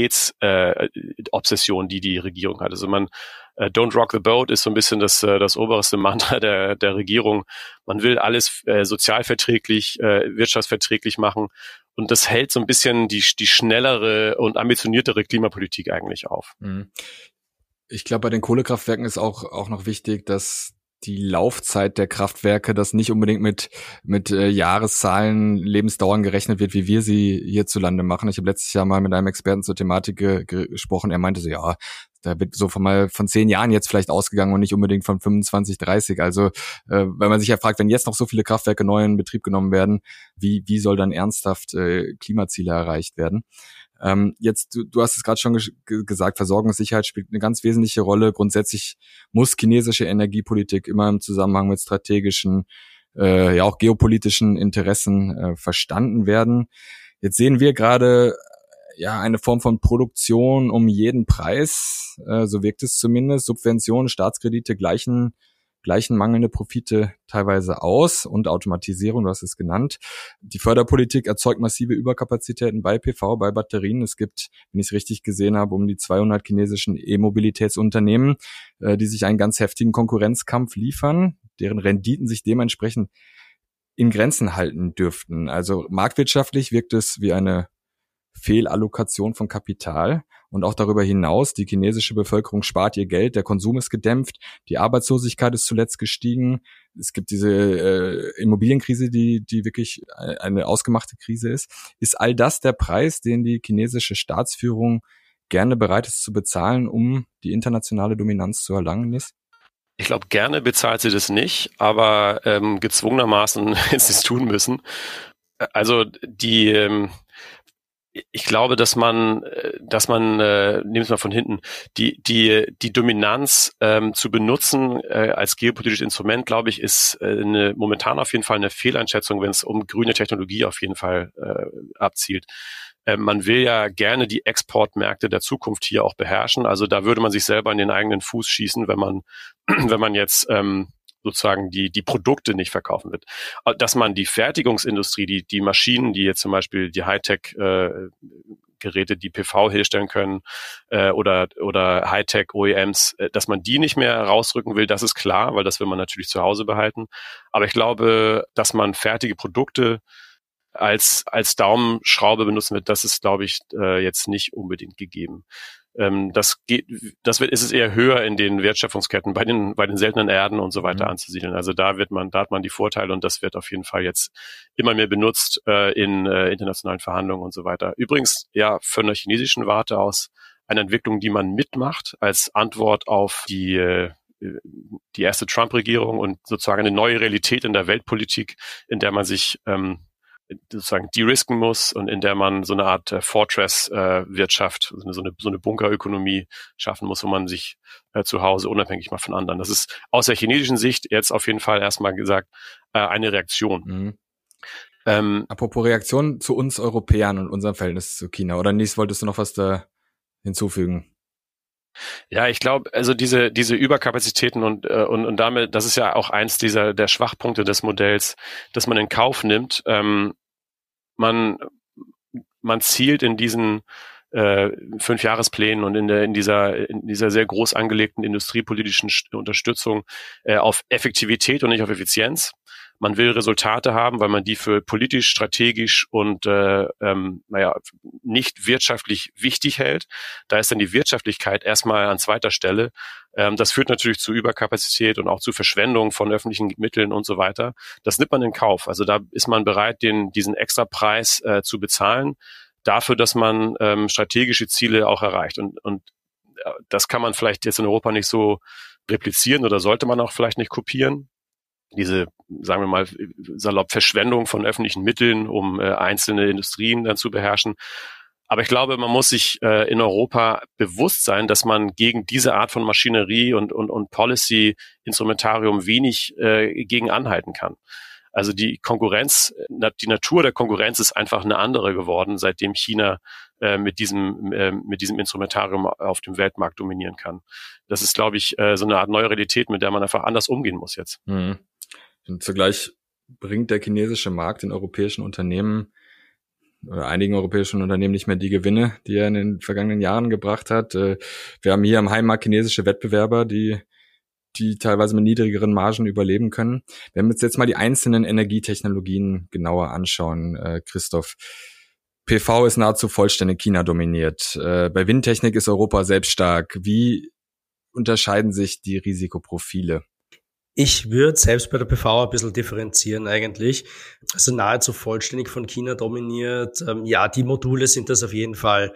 Stabilitätsobsession, die Regierung hat. Also Don't rock the boat ist so ein bisschen das oberste Mantra der Regierung. Man will alles sozialverträglich, wirtschaftsverträglich machen. Und das hält so ein bisschen die schnellere und ambitioniertere Klimapolitik eigentlich auf. Mhm. Ich glaube, bei den Kohlekraftwerken ist auch noch wichtig, dass die Laufzeit der Kraftwerke, das nicht unbedingt mit Jahreszahlen, Lebensdauern gerechnet wird, wie wir sie hierzulande machen. Ich habe letztes Jahr mal mit einem Experten zur Thematik gesprochen. Er meinte so, ja, da wird so von 10 Jahren jetzt vielleicht ausgegangen und nicht unbedingt von 25, 30. Also wenn man sich ja fragt, wenn jetzt noch so viele Kraftwerke neu in Betrieb genommen werden, wie soll dann ernsthaft Klimaziele erreicht werden? Jetzt, du hast es gerade schon gesagt, Versorgungssicherheit spielt eine ganz wesentliche Rolle. Grundsätzlich muss chinesische Energiepolitik immer im Zusammenhang mit strategischen, auch geopolitischen Interessen verstanden werden. Jetzt sehen wir gerade eine Form von Produktion um jeden Preis, so wirkt es zumindest. Subventionen, Staatskredite gleichen mangelnde Profite teilweise aus und Automatisierung, du hast es genannt. Die Förderpolitik erzeugt massive Überkapazitäten bei PV, bei Batterien. Es gibt, wenn ich es richtig gesehen habe, um die 200 chinesischen E-Mobilitätsunternehmen, die sich einen ganz heftigen Konkurrenzkampf liefern, deren Renditen sich dementsprechend in Grenzen halten dürften. Also marktwirtschaftlich wirkt es wie eine Fehlallokation von Kapital. Und auch darüber hinaus, die chinesische Bevölkerung spart ihr Geld, der Konsum ist gedämpft, die Arbeitslosigkeit ist zuletzt gestiegen. Es gibt diese Immobilienkrise, die wirklich eine ausgemachte Krise ist. Ist all das der Preis, den die chinesische Staatsführung gerne bereit ist zu bezahlen, um die internationale Dominanz zu erlangen ist? Ich glaube, gerne bezahlt sie das nicht, aber gezwungenermaßen ist sie es tun müssen. Also Ich glaube, dass man, nehmen wir es mal von hinten, die Dominanz zu benutzen als geopolitisches Instrument, glaube ich, ist momentan auf jeden Fall eine Fehleinschätzung, wenn es um grüne Technologie auf jeden Fall abzielt. Man will ja gerne die Exportmärkte der Zukunft hier auch beherrschen. Also da würde man sich selber in den eigenen Fuß schießen, wenn man jetzt sozusagen die Produkte nicht verkaufen wird. Dass man die Fertigungsindustrie, die Maschinen, die jetzt zum Beispiel die Hightech Geräte, die PV herstellen können, oder Hightech OEMs, dass man die nicht mehr rausrücken will, das ist klar, weil das will man natürlich zu Hause behalten. Aber ich glaube, dass man fertige Produkte als Daumenschraube benutzen wird, das ist, glaube ich, jetzt nicht unbedingt gegeben. Ist es eher höher in den Wertschöpfungsketten bei den seltenen Erden und so weiter anzusiedeln. Also da hat man die Vorteile und das wird auf jeden Fall jetzt immer mehr benutzt in internationalen Verhandlungen und so weiter. Übrigens, ja, von der chinesischen Warte aus eine Entwicklung, die man mitmacht als Antwort auf die erste Trump-Regierung und sozusagen eine neue Realität in der Weltpolitik, in der man sich sozusagen de-risken muss und in der man so eine Art Fortress-Wirtschaft, so eine Bunkerökonomie schaffen muss, wo man sich zu Hause unabhängig macht von anderen. Das ist aus der chinesischen Sicht jetzt auf jeden Fall erstmal gesagt eine Reaktion. Apropos Reaktion zu uns Europäern und unserem Verhältnis zu China. Oder Nies, wolltest du noch was da hinzufügen? Ja, ich glaube, also diese Überkapazitäten und damit, das ist ja auch eins der Schwachpunkte des Modells, dass man in Kauf nimmt. Man zielt in diesen 5-Jahresplänen und in dieser sehr groß angelegten industriepolitischen Unterstützung auf Effektivität und nicht auf Effizienz. Man will Resultate haben, weil man die für politisch, strategisch und nicht wirtschaftlich wichtig hält. Da ist dann die Wirtschaftlichkeit erstmal an zweiter Stelle. Das führt natürlich zu Überkapazität und auch zu Verschwendung von öffentlichen Mitteln und so weiter. Das nimmt man in Kauf. Also da ist man bereit, diesen Extrapreis zu bezahlen, dafür, dass man strategische Ziele auch erreicht. Und das kann man vielleicht jetzt in Europa nicht so replizieren oder sollte man auch vielleicht nicht kopieren. Diese, sagen wir mal, salopp Verschwendung von öffentlichen Mitteln, um einzelne Industrien dann zu beherrschen. Aber ich glaube, man muss sich in Europa bewusst sein, dass man gegen diese Art von Maschinerie und Policy-Instrumentarium wenig gegen anhalten kann. Also die Natur der Konkurrenz ist einfach eine andere geworden, seitdem China mit diesem Instrumentarium auf dem Weltmarkt dominieren kann. Das ist, glaube ich, so eine Art neue Realität, mit der man einfach anders umgehen muss jetzt. Mhm. Und zugleich bringt der chinesische Markt den europäischen Unternehmen oder einigen europäischen Unternehmen nicht mehr die Gewinne, die er in den vergangenen Jahren gebracht hat. Wir haben hier am Heimmarkt chinesische Wettbewerber, die teilweise mit niedrigeren Margen überleben können. Wenn wir uns jetzt mal die einzelnen Energietechnologien genauer anschauen, Christoph. PV ist nahezu vollständig China dominiert. Bei Windtechnik ist Europa selbst stark. Wie unterscheiden sich die Risikoprofile? Ich würde selbst bei der PV ein bisschen differenzieren eigentlich. Also nahezu vollständig von China dominiert. Ja, die Module sind das auf jeden Fall.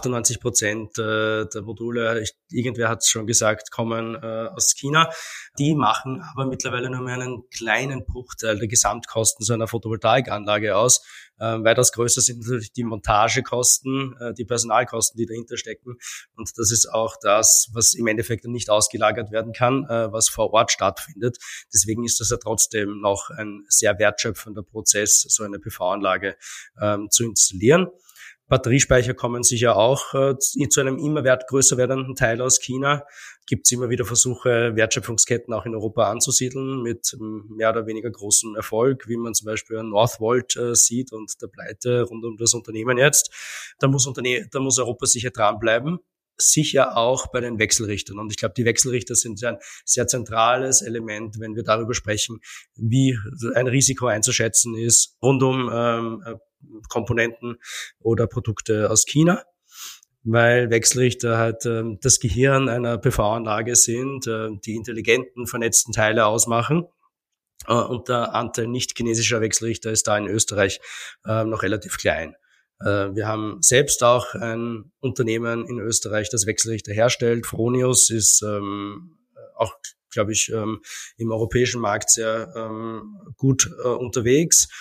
98% der Module, irgendwer hat es schon gesagt, kommen aus China. Die machen aber mittlerweile nur mehr einen kleinen Bruchteil der Gesamtkosten so einer Photovoltaikanlage aus. Weitaus größer sind natürlich die Montagekosten, die Personalkosten, die dahinter stecken. Und das ist auch das, was im Endeffekt nicht ausgelagert werden kann, was vor Ort stattfindet. Deswegen ist das ja trotzdem noch ein sehr wertschöpfender Prozess, so eine PV-Anlage zu installieren. Batteriespeicher kommen sicher auch zu einem immer größer werdenden Teil aus China. Gibt es immer wieder Versuche, Wertschöpfungsketten auch in Europa anzusiedeln mit mehr oder weniger großem Erfolg, wie man zum Beispiel an Northvolt sieht und der Pleite rund um das Unternehmen jetzt. Da muss Europa sicher dranbleiben. Sicher auch bei den Wechselrichtern. Und ich glaube, die Wechselrichter sind ein sehr zentrales Element, wenn wir darüber sprechen, wie ein Risiko einzuschätzen ist rund um Komponenten oder Produkte aus China, weil Wechselrichter halt das Gehirn einer PV-Anlage sind, die intelligenten, vernetzten Teile ausmachen. Und der Anteil nicht chinesischer Wechselrichter ist da in Österreich noch relativ klein. Wir haben selbst auch ein Unternehmen in Österreich, das Wechselrichter herstellt. Fronius ist auch, glaube ich, im europäischen Markt sehr gut unterwegs.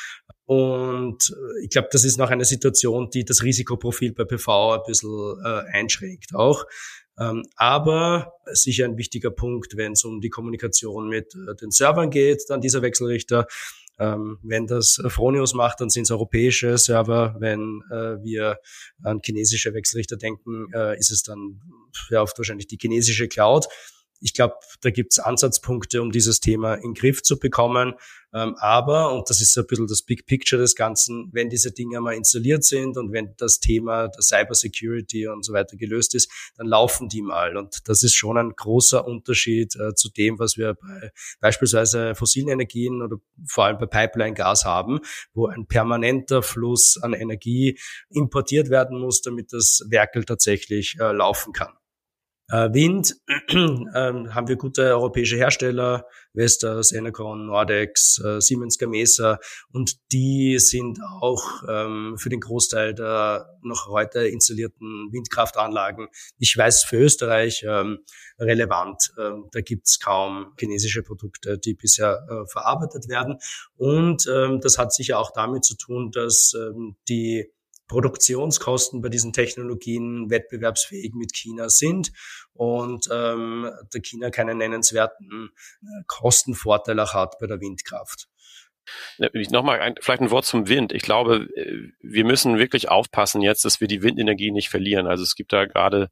Und ich glaube, das ist noch eine Situation, die das Risikoprofil bei PV ein bisschen einschränkt auch. Aber sicher ein wichtiger Punkt, wenn es um die Kommunikation mit den Servern geht, dann dieser Wechselrichter. Wenn das Fronius macht, dann sind es europäische Server. Wenn wir an chinesische Wechselrichter denken, ist es dann oft wahrscheinlich die chinesische Cloud. Ich glaube, da gibt's Ansatzpunkte, um dieses Thema in den Griff zu bekommen. Aber, und das ist ein bisschen das Big Picture des Ganzen, wenn diese Dinge mal installiert sind und wenn das Thema der Cybersecurity und so weiter gelöst ist, dann laufen die mal. Und das ist schon ein großer Unterschied zu dem, was wir bei beispielsweise fossilen Energien oder vor allem bei Pipeline-Gas haben, wo ein permanenter Fluss an Energie importiert werden muss, damit das Werkel tatsächlich laufen kann. Wind haben wir gute europäische Hersteller, Vestas, Enercon, Nordex, Siemens Gamesa, und die sind auch für den Großteil der noch heute installierten Windkraftanlagen, ich weiß für Österreich, relevant. Da gibt's kaum chinesische Produkte, die bisher verarbeitet werden, und das hat sicher auch damit zu tun, dass die Produktionskosten bei diesen Technologien wettbewerbsfähig mit China sind und der China keinen nennenswerten Kostenvorteil auch hat bei der Windkraft. Nochmal vielleicht ein Wort zum Wind. Ich glaube, wir müssen wirklich aufpassen jetzt, dass wir die Windenergie nicht verlieren. Also es gibt da gerade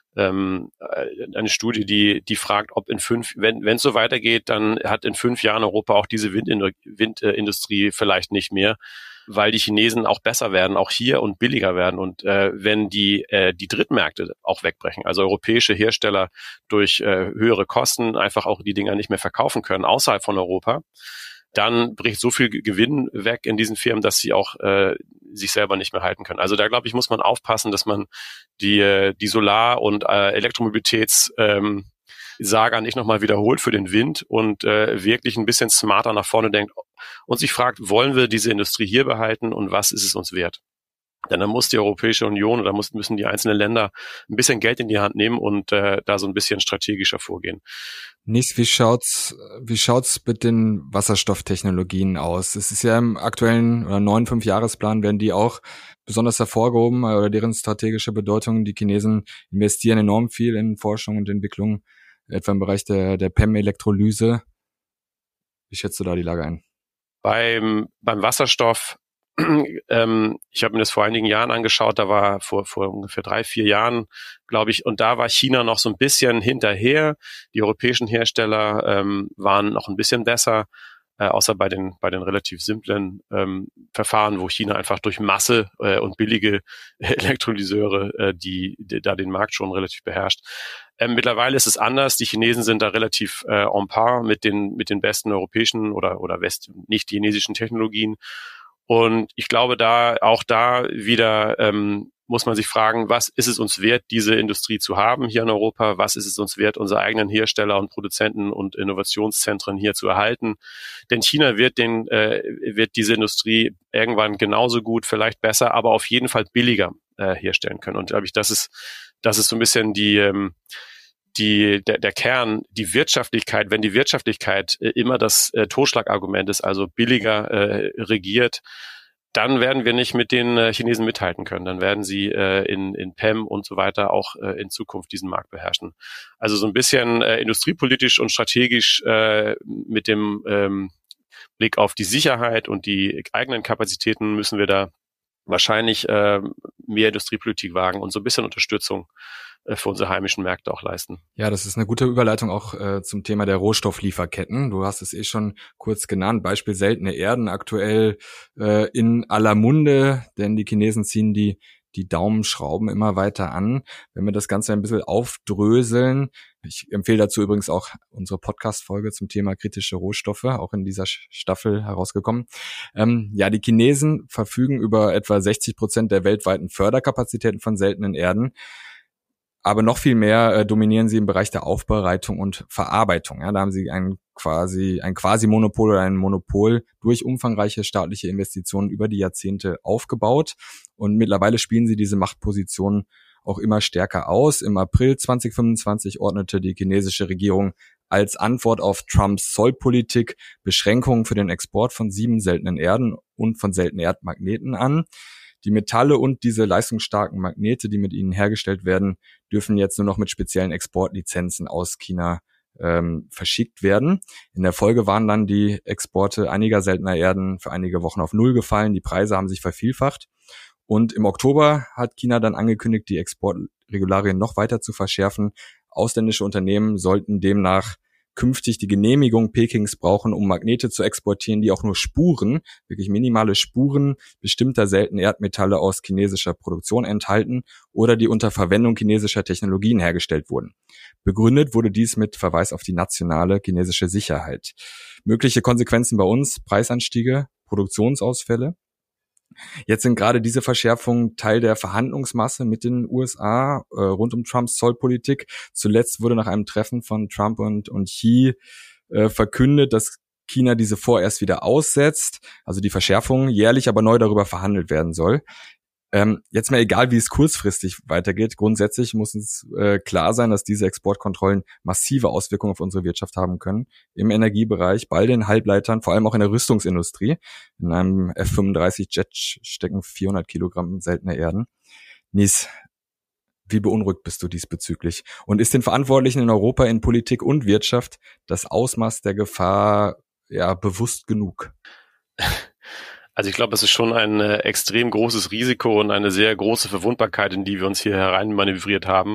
eine Studie, die fragt, ob wenn es so weitergeht, dann hat in 5 Jahren Europa auch diese Windindustrie vielleicht nicht mehr, weil die Chinesen auch besser werden, auch hier, und billiger werden. Und wenn die Drittmärkte auch wegbrechen, also europäische Hersteller durch höhere Kosten einfach auch die Dinger nicht mehr verkaufen können außerhalb von Europa, dann bricht so viel Gewinn weg in diesen Firmen, dass sie auch sich selber nicht mehr halten können. Also da, glaube ich, muss man aufpassen, dass man die Solar- und Elektromobilitäts-Saga nicht nochmal wiederholt für den Wind und wirklich ein bisschen smarter nach vorne denkt und sich fragt, wollen wir diese Industrie hier behalten und was ist es uns wert? Denn dann muss die Europäische Union oder müssen die einzelnen Länder ein bisschen Geld in die Hand nehmen und da so ein bisschen strategischer vorgehen. Nis, wie schaut's mit den Wasserstofftechnologien aus? Es ist ja im aktuellen oder neuen 5-Jahresplan werden die auch besonders hervorgehoben, oder deren strategische Bedeutung. Die Chinesen investieren enorm viel in Forschung und Entwicklung, etwa im Bereich der PEM-Elektrolyse. Wie schätzt du da die Lage ein? Beim Wasserstoff, ich habe mir das vor einigen Jahren angeschaut, da war vor ungefähr 3-4 Jahren, glaube ich, und da war China noch so ein bisschen hinterher. Die europäischen Hersteller waren noch ein bisschen besser, außer bei den relativ simplen Verfahren, wo China einfach durch Masse und billige Elektrolyseure da den Markt schon relativ beherrscht. Mittlerweile ist es anders. Die Chinesen sind da relativ en par mit den besten europäischen oder nicht chinesischen Technologien. Und ich glaube, da wieder muss man sich fragen, was ist es uns wert, diese Industrie zu haben hier in Europa? Was ist es uns wert, unsere eigenen Hersteller und Produzenten und Innovationszentren hier zu erhalten? Denn China wird diese Industrie irgendwann genauso gut, vielleicht besser, aber auf jeden Fall billiger herstellen können. Und glaube ich, das ist so ein bisschen der Kern, die Wirtschaftlichkeit. Wenn die Wirtschaftlichkeit immer das Totschlagargument ist, also billiger regiert, dann werden wir nicht mit den Chinesen mithalten können. Dann werden sie in PEM und so weiter auch in Zukunft diesen Markt beherrschen. Also so ein bisschen industriepolitisch und strategisch mit dem Blick auf die Sicherheit und die eigenen Kapazitäten müssen wir da wahrscheinlich mehr Industriepolitik wagen und so ein bisschen Unterstützung für unsere heimischen Märkte auch leisten. Ja, das ist eine gute Überleitung auch zum Thema der Rohstofflieferketten. Du hast es schon kurz genannt. Beispiel seltene Erden aktuell in aller Munde, denn die Chinesen ziehen die Daumenschrauben immer weiter an. Wenn wir das Ganze ein bisschen aufdröseln, ich empfehle dazu übrigens auch unsere Podcast-Folge zum Thema kritische Rohstoffe, auch in dieser Staffel herausgekommen. Die Chinesen verfügen über etwa 60% der weltweiten Förderkapazitäten von seltenen Erden. Aber noch viel mehr dominieren sie im Bereich der Aufbereitung und Verarbeitung. Ja, da haben sie ein Quasi-Monopol oder ein Monopol durch umfangreiche staatliche Investitionen über die Jahrzehnte aufgebaut. Und mittlerweile spielen sie diese Machtposition auch immer stärker aus. Im April 2025 ordnete die chinesische Regierung als Antwort auf Trumps Zollpolitik Beschränkungen für den Export von 7 seltenen Erden und von seltenen Erdmagneten an. Die Metalle und diese leistungsstarken Magnete, die mit ihnen hergestellt werden, dürfen jetzt nur noch mit speziellen Exportlizenzen aus China verschickt werden. In der Folge waren dann die Exporte einiger seltener Erden für einige Wochen auf Null gefallen. Die Preise haben sich vervielfacht. Und im Oktober hat China dann angekündigt, die Exportregularien noch weiter zu verschärfen. Ausländische Unternehmen sollten demnach künftig die Genehmigung Pekings brauchen, um Magnete zu exportieren, die auch nur Spuren, wirklich minimale Spuren bestimmter seltener Erdmetalle aus chinesischer Produktion enthalten oder die unter Verwendung chinesischer Technologien hergestellt wurden. Begründet wurde dies mit Verweis auf die nationale chinesische Sicherheit. Mögliche Konsequenzen bei uns: Preisanstiege, Produktionsausfälle. Jetzt sind gerade diese Verschärfungen Teil der Verhandlungsmasse mit den USA rund um Trumps Zollpolitik. Zuletzt wurde nach einem Treffen von Trump und Xi verkündet, dass China diese vorerst wieder aussetzt, also die Verschärfungen, jährlich aber neu darüber verhandelt werden soll. Jetzt mal egal, wie es kurzfristig weitergeht, grundsätzlich muss uns klar sein, dass diese Exportkontrollen massive Auswirkungen auf unsere Wirtschaft haben können. Im Energiebereich, bei den Halbleitern, vor allem auch in der Rüstungsindustrie. In einem F-35-Jet stecken 400 Kilogramm seltene Erden. Nies, wie beunruhigt bist du diesbezüglich? Und ist den Verantwortlichen in Europa in Politik und Wirtschaft das Ausmaß der Gefahr bewusst genug? Also ich glaube, es ist schon ein extrem großes Risiko und eine sehr große Verwundbarkeit, in die wir uns hier hereinmanövriert haben.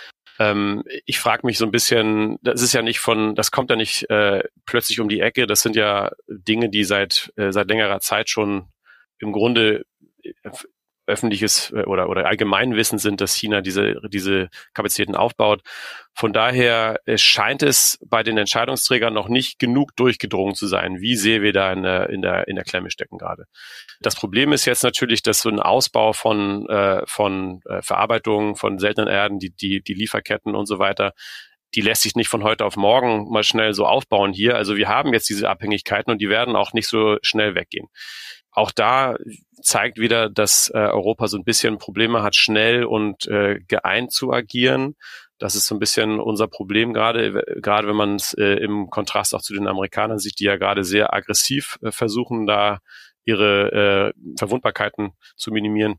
Ich frage mich so ein bisschen, das kommt ja nicht plötzlich um die Ecke. Das sind ja Dinge, die seit längerer Zeit schon im Grunde öffentliches oder Allgemeinwissen sind, dass China diese Kapazitäten aufbaut. Von daher scheint es bei den Entscheidungsträgern noch nicht genug durchgedrungen zu sein, wie sehr wir da in der Klemme stecken gerade. Das Problem ist jetzt natürlich, dass so ein Ausbau von Verarbeitung von seltenen Erden, die Lieferketten und so weiter, die lässt sich nicht von heute auf morgen mal schnell so aufbauen hier. Also wir haben jetzt diese Abhängigkeiten und die werden auch nicht so schnell weggehen. Auch da zeigt wieder, dass Europa so ein bisschen Probleme hat, schnell und geeint zu agieren. Das ist so ein bisschen unser Problem gerade wenn man es im Kontrast auch zu den Amerikanern sieht, die ja gerade sehr aggressiv versuchen, da ihre Verwundbarkeiten zu minimieren.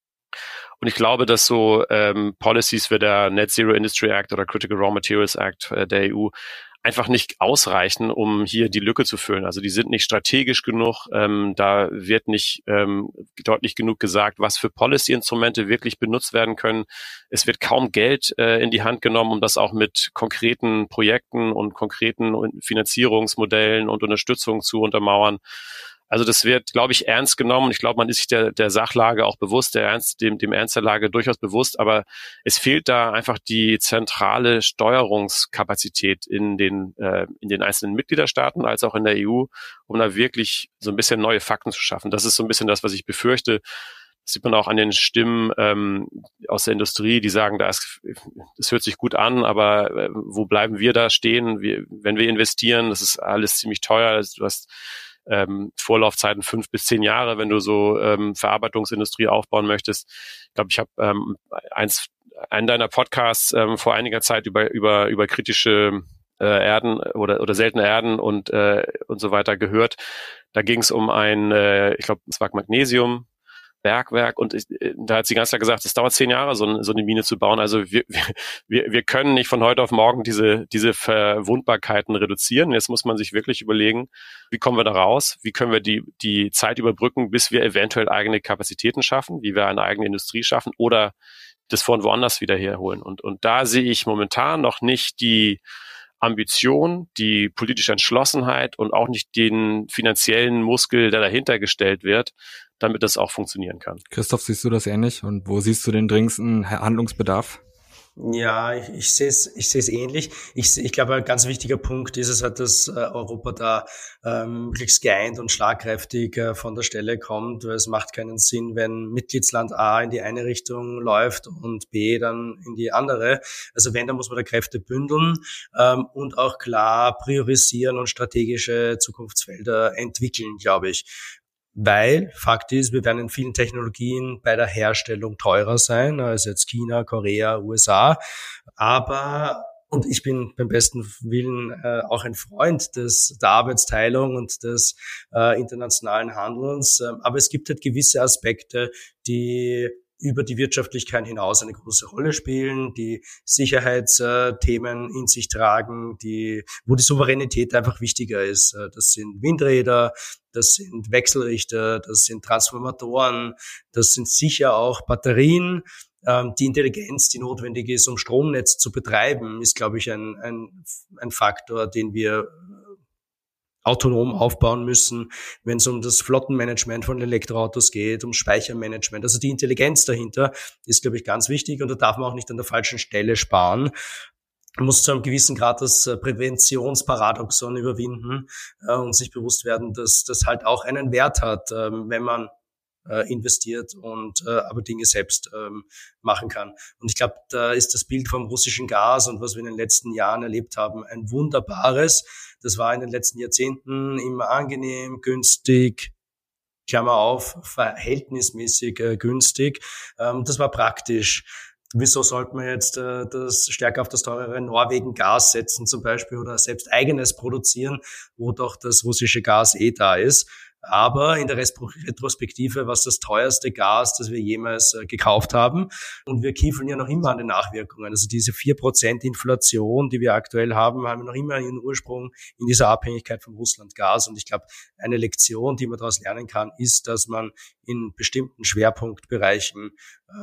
Und ich glaube, dass so Policies wie der Net Zero Industry Act oder Critical Raw Materials Act der EU einfach nicht ausreichen, um hier die Lücke zu füllen. Also die sind nicht strategisch genug. Da wird nicht deutlich genug gesagt, was für Policy-Instrumente wirklich benutzt werden können. Es wird kaum Geld in die Hand genommen, um das auch mit konkreten Projekten und konkreten Finanzierungsmodellen und Unterstützung zu untermauern. Also das wird, glaube ich, ernst genommen. Ich glaube, man ist sich der Sachlage auch bewusst, dem Ernst der Lage durchaus bewusst. Aber es fehlt da einfach die zentrale Steuerungskapazität in den einzelnen Mitgliederstaaten als auch in der EU, um da wirklich so ein bisschen neue Fakten zu schaffen. Das ist so ein bisschen das, was ich befürchte. Das sieht man auch an den Stimmen aus der Industrie, die sagen, das hört sich gut an, aber wo bleiben wir da stehen, wenn wir investieren? Das ist alles ziemlich teuer. Du hast Vorlaufzeiten 5 bis 10 Jahre, wenn du so Verarbeitungsindustrie aufbauen möchtest. Ich glaube, ich habe einen deiner Podcasts vor einiger Zeit über kritische Erden oder seltene Erden und so weiter gehört. Da ging es um ich glaube, es war Magnesium. Bergwerk und da hat sie ganz klar gesagt, es dauert 10 Jahre, so eine Mine zu bauen. Also wir können nicht von heute auf morgen diese Verwundbarkeiten reduzieren. Jetzt muss man sich wirklich überlegen, wie kommen wir da raus? Wie können wir die Zeit überbrücken, bis wir eventuell eigene Kapazitäten schaffen, wie wir eine eigene Industrie schaffen oder das von woanders wieder herholen. Und da sehe ich momentan noch nicht die Ambition, die politische Entschlossenheit und auch nicht den finanziellen Muskel, der dahinter gestellt wird, damit das auch funktionieren kann. Christoph, siehst du das ähnlich? Und wo siehst du den dringendsten Handlungsbedarf? Ja, ich sehe es ähnlich. Ich glaube, ein ganz wichtiger Punkt ist es halt, dass Europa da möglichst geeint und schlagkräftig von der Stelle kommt, weil es macht keinen Sinn, wenn Mitgliedsland A in die eine Richtung läuft und B dann in die andere. Also wenn, dann muss man da Kräfte bündeln und auch klar priorisieren und strategische Zukunftsfelder entwickeln, glaube ich. Weil Fakt ist, wir werden in vielen Technologien bei der Herstellung teurer sein als jetzt China, Korea, USA. Aber Und ich bin beim besten Willen auch ein Freund der Arbeitsteilung und des internationalen Handelns. Aber es gibt halt gewisse Aspekte, die über die Wirtschaftlichkeit hinaus eine große Rolle spielen, die Sicherheitsthemen in sich tragen, wo die Souveränität einfach wichtiger ist. Das sind Windräder, das sind Wechselrichter, das sind Transformatoren, das sind sicher auch Batterien. Die Intelligenz, die notwendig ist, um Stromnetz zu betreiben, ist, glaube ich, ein Faktor, den wir autonom aufbauen müssen, wenn es um das Flottenmanagement von Elektroautos geht, um Speichermanagement. Also die Intelligenz dahinter ist, glaube ich, ganz wichtig und da darf man auch nicht an der falschen Stelle sparen. Man muss zu einem gewissen Grad das Präventionsparadoxon überwinden und sich bewusst werden, dass das halt auch einen Wert hat, wenn man investiert und aber Dinge selbst machen kann. Und ich glaube, da ist das Bild vom russischen Gas und was wir in den letzten Jahren erlebt haben, ein wunderbares. Das war in den letzten Jahrzehnten immer angenehm, günstig, Klammer auf, verhältnismäßig günstig. Das war praktisch. Wieso sollte man jetzt das stärker auf das teurere Norwegen-Gas setzen zum Beispiel oder selbst eigenes produzieren, wo doch das russische Gas da ist? Aber in der Retrospektive war es das teuerste Gas, das wir jemals gekauft haben. Und wir kiefeln ja noch immer an den Nachwirkungen. Also diese 4% Inflation, die wir aktuell haben, haben noch immer ihren Ursprung in dieser Abhängigkeit von Russland-Gas. Und ich glaube, eine Lektion, die man daraus lernen kann, ist, dass man in bestimmten Schwerpunktbereichen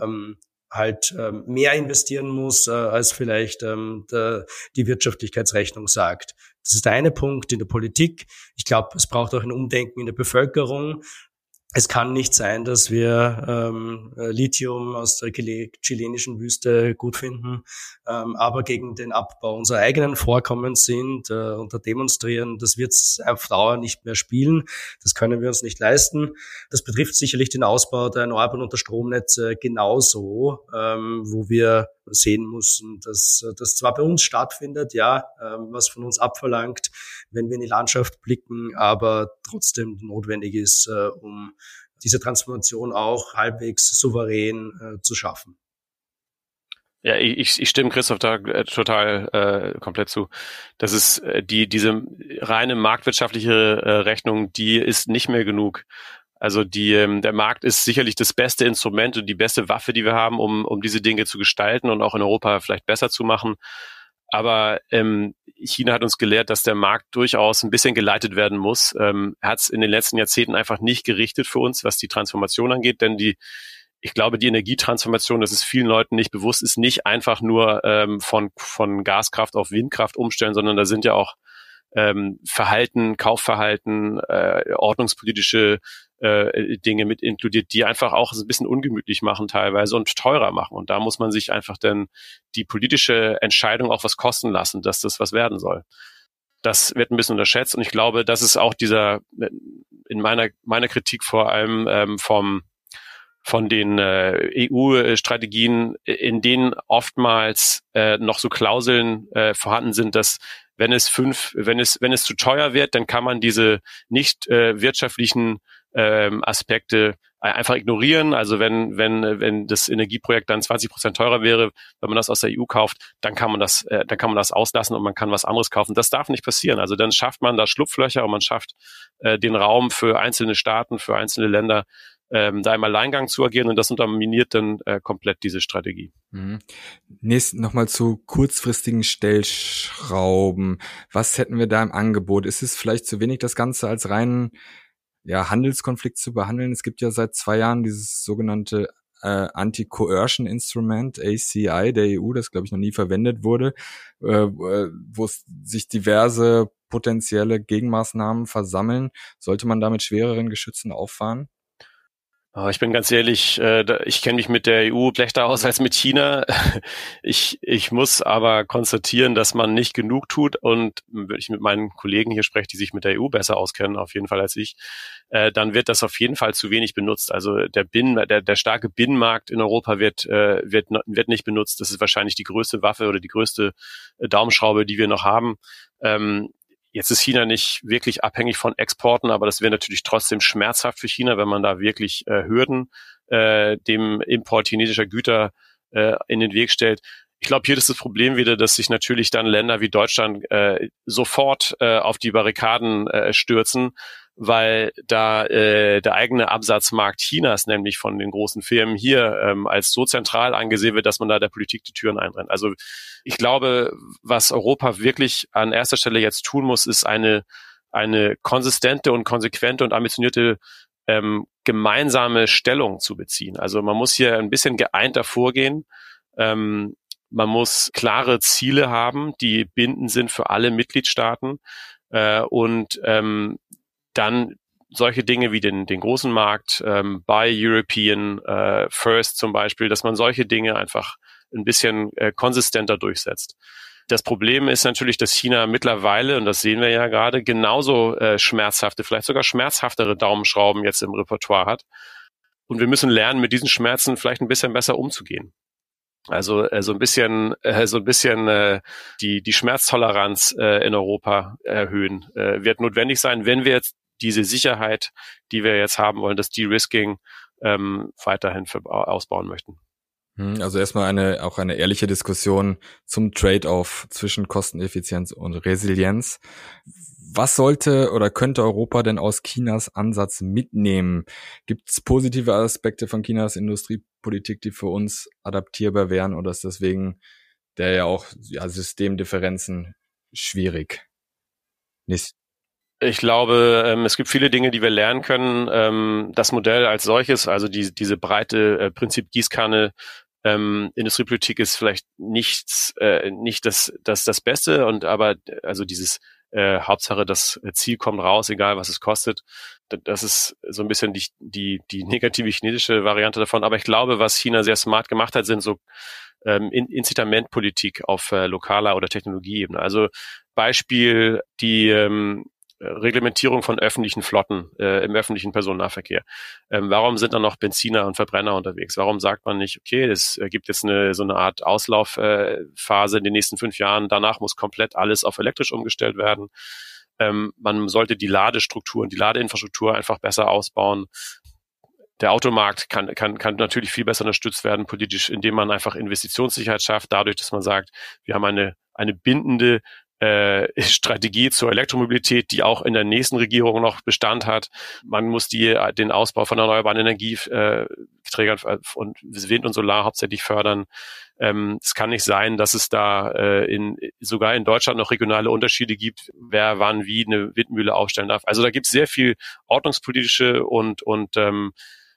mehr investieren muss, als vielleicht die Wirtschaftlichkeitsrechnung sagt. Das ist der eine Punkt in der Politik. Ich glaube, es braucht auch ein Umdenken in der Bevölkerung. Es kann nicht sein, dass wir Lithium aus der chilenischen Wüste gut finden, aber gegen den Abbau unserer eigenen Vorkommen sind und da demonstrieren. Das wird auf Dauer nicht mehr spielen. Das können wir uns nicht leisten. Das betrifft sicherlich den Ausbau der Erneuerbaren und der Stromnetze genauso, wo wir sehen müssen, dass das zwar bei uns stattfindet, ja, was von uns abverlangt, wenn wir in die Landschaft blicken, aber trotzdem notwendig ist, um diese Transformation auch halbwegs souverän zu schaffen. Ja, ich stimme Christoph da total komplett zu. Das ist diese reine marktwirtschaftliche Rechnung, die ist nicht mehr genug. Also der Markt ist sicherlich das beste Instrument und die beste Waffe, die wir haben, um diese Dinge zu gestalten und auch in Europa vielleicht besser zu machen. Aber China hat uns gelehrt, dass der Markt durchaus ein bisschen geleitet werden muss. Er hat es in den letzten Jahrzehnten einfach nicht gerichtet für uns, was die Transformation angeht, denn ich glaube, die Energietransformation, das ist vielen Leuten nicht bewusst, ist nicht einfach nur von Gaskraft auf Windkraft umstellen, sondern da sind ja auch Verhalten, Kaufverhalten, ordnungspolitische Dinge mit inkludiert, die einfach auch so ein bisschen ungemütlich machen teilweise und teurer machen. Und da muss man sich einfach dann die politische Entscheidung auch was kosten lassen, dass das was werden soll. Das wird ein bisschen unterschätzt und ich glaube, das ist auch in meiner Kritik vor allem von den EU-Strategien, in denen oftmals noch so Klauseln vorhanden sind, dass wenn es zu teuer wird, dann kann man diese nicht wirtschaftlichen Aspekte einfach ignorieren. Also wenn das Energieprojekt dann 20% teurer wäre, wenn man das aus der EU kauft, dann kann man das auslassen und man kann was anderes kaufen. Das darf nicht passieren. Also dann schafft man da Schlupflöcher und man schafft den Raum für einzelne Staaten, für einzelne Länder, da im Alleingang zu agieren und das unterminiert dann komplett diese Strategie. Mhm. Nochmal zu kurzfristigen Stellschrauben. Was hätten wir da im Angebot? Ist es vielleicht zu wenig, das Ganze als reinen Handelskonflikt zu behandeln? Es gibt ja seit 2 Jahren dieses sogenannte Anti-Coercion-Instrument, ACI, der EU, das glaube ich noch nie verwendet wurde, wo sich diverse potenzielle Gegenmaßnahmen versammeln. Sollte man da mit schwereren Geschützen auffahren? Ich bin ganz ehrlich, ich kenne mich mit der EU schlechter aus als mit China. Ich muss aber konstatieren, dass man nicht genug tut und wenn ich mit meinen Kollegen hier spreche, die sich mit der EU besser auskennen, auf jeden Fall als ich, dann wird das auf jeden Fall zu wenig benutzt. Also der starke Binnenmarkt in Europa wird nicht benutzt. Das ist wahrscheinlich die größte Waffe oder die größte Daumenschraube, die wir noch haben. Jetzt ist China nicht wirklich abhängig von Exporten, aber das wäre natürlich trotzdem schmerzhaft für China, wenn man da wirklich Hürden dem Import chinesischer Güter in den Weg stellt. Ich glaube, hier ist das Problem wieder, dass sich natürlich dann Länder wie Deutschland sofort auf die Barrikaden stürzen, weil da der eigene Absatzmarkt Chinas, nämlich von den großen Firmen hier, als so zentral angesehen wird, dass man da der Politik die Türen einrennt. Also ich glaube, was Europa wirklich an erster Stelle jetzt tun muss, ist eine konsistente und konsequente und ambitionierte gemeinsame Stellung zu beziehen. Also man muss hier ein bisschen geeinter vorgehen. Man muss klare Ziele haben, die bindend sind für alle Mitgliedstaaten und dann solche Dinge wie den großen Markt, Buy European First zum Beispiel, dass man solche Dinge einfach ein bisschen konsistenter durchsetzt. Das Problem ist natürlich, dass China mittlerweile, und das sehen wir ja gerade, genauso schmerzhafte, vielleicht sogar schmerzhaftere Daumenschrauben jetzt im Repertoire hat. Und wir müssen lernen, mit diesen Schmerzen vielleicht ein bisschen besser umzugehen. Also so ein bisschen die Schmerztoleranz in Europa erhöhen wird notwendig sein, wenn wir jetzt diese Sicherheit, die wir jetzt haben wollen, das De-Risking weiterhin ausbauen möchten. Also erstmal auch eine ehrliche Diskussion zum Trade-off zwischen Kosteneffizienz und Resilienz. Was sollte oder könnte Europa denn aus Chinas Ansatz mitnehmen? Gibt es positive Aspekte von Chinas Industriepolitik, die für uns adaptierbar wären, oder ist deswegen der ja auch Systemdifferenzen schwierig? Nicht. Ich glaube, es gibt viele Dinge, die wir lernen können. Das Modell als solches, also diese breite Prinzip Gießkanne, Industriepolitik ist vielleicht nicht das Beste, aber dieses Hauptsache das Ziel kommt raus, egal was es kostet. Das ist so ein bisschen die negative chinesische Variante davon. Aber ich glaube, was China sehr smart gemacht hat, sind so Incitamentpolitik auf lokaler oder Technologieebene. Also Beispiel die Reglementierung von öffentlichen Flotten im öffentlichen Personennahverkehr. Warum sind da noch Benziner und Verbrenner unterwegs? Warum sagt man nicht, okay, es gibt jetzt so eine Art Auslaufphase in den nächsten 5 Jahren, danach muss komplett alles auf elektrisch umgestellt werden. Man sollte die Ladestrukturen, die Ladeinfrastruktur einfach besser ausbauen. Der Automarkt kann natürlich viel besser unterstützt werden politisch, indem man einfach Investitionssicherheit schafft, dadurch, dass man sagt, wir haben eine bindende Strategie zur Elektromobilität, die auch in der nächsten Regierung noch Bestand hat. Man muss den Ausbau von erneuerbaren Energieträgern und Wind und Solar hauptsächlich fördern. Es kann nicht sein, dass es da sogar in Deutschland noch regionale Unterschiede gibt, wer wann wie eine Windmühle aufstellen darf. Also da gibt es sehr viel ordnungspolitische und sagen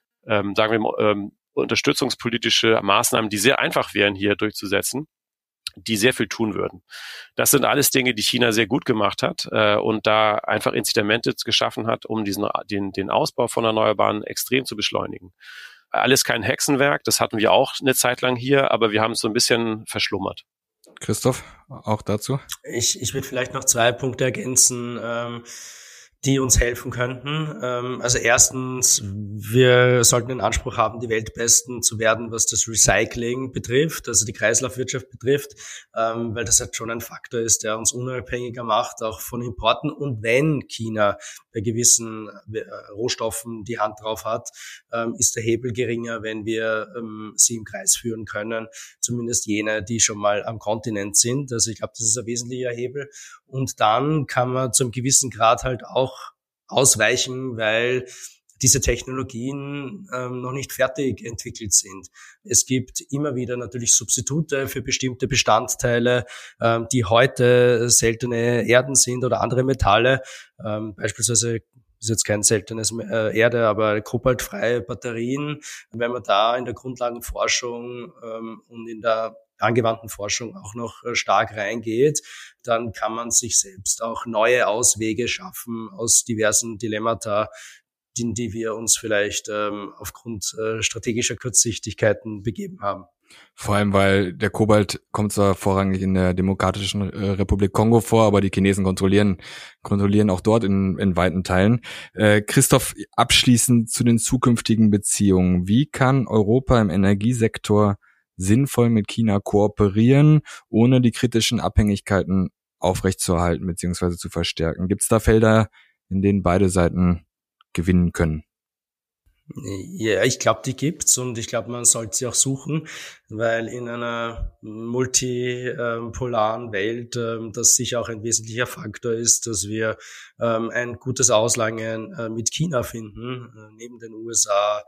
wir unterstützungspolitische Maßnahmen, die sehr einfach wären, hier durchzusetzen, die sehr viel tun würden. Das sind alles Dinge, die China sehr gut gemacht hat und da einfach Incitamente geschaffen hat, um den Ausbau von Erneuerbaren extrem zu beschleunigen. Alles kein Hexenwerk, das hatten wir auch eine Zeit lang hier, aber wir haben es so ein bisschen verschlummert. Christoph, auch dazu? Ich würde vielleicht noch 2 Punkte ergänzen, die uns helfen könnten. Also erstens, wir sollten den Anspruch haben, die Weltbesten zu werden, was das Recycling betrifft, also die Kreislaufwirtschaft betrifft, weil das halt schon ein Faktor ist, der uns unabhängiger macht, auch von Importen. Und wenn China bei gewissen Rohstoffen die Hand drauf hat, ist der Hebel geringer, wenn wir sie im Kreis führen können, zumindest jene, die schon mal am Kontinent sind. Also ich glaube, das ist ein wesentlicher Hebel. Und dann kann man zu einem gewissen Grad halt auch ausweichen, weil diese Technologien noch nicht fertig entwickelt sind. Es gibt immer wieder natürlich Substitute für bestimmte Bestandteile, die heute seltene Erden sind oder andere Metalle. Beispielsweise ist jetzt kein seltenes Erde, aber kobaltfreie Batterien. Wenn man da in der Grundlagenforschung und in der angewandten Forschung auch noch stark reingeht, dann kann man sich selbst auch neue Auswege schaffen aus diversen Dilemmata, in die wir uns vielleicht aufgrund strategischer Kurzsichtigkeiten begeben haben. Vor allem, weil der Kobalt kommt zwar vorrangig in der Demokratischen Republik Kongo vor, aber die Chinesen kontrollieren auch dort in weiten Teilen. Christoph, abschließend zu den zukünftigen Beziehungen. Wie kann Europa im Energiesektor sinnvoll mit China kooperieren, ohne die kritischen Abhängigkeiten aufrechtzuerhalten bzw. zu verstärken? Gibt es da Felder, in denen beide Seiten gewinnen können? Ja, ich glaube, die gibt's und ich glaube, man sollte sie auch suchen, weil in einer multipolaren Welt das sicher auch ein wesentlicher Faktor ist, dass wir ein gutes Auslangen mit China finden, neben den USA,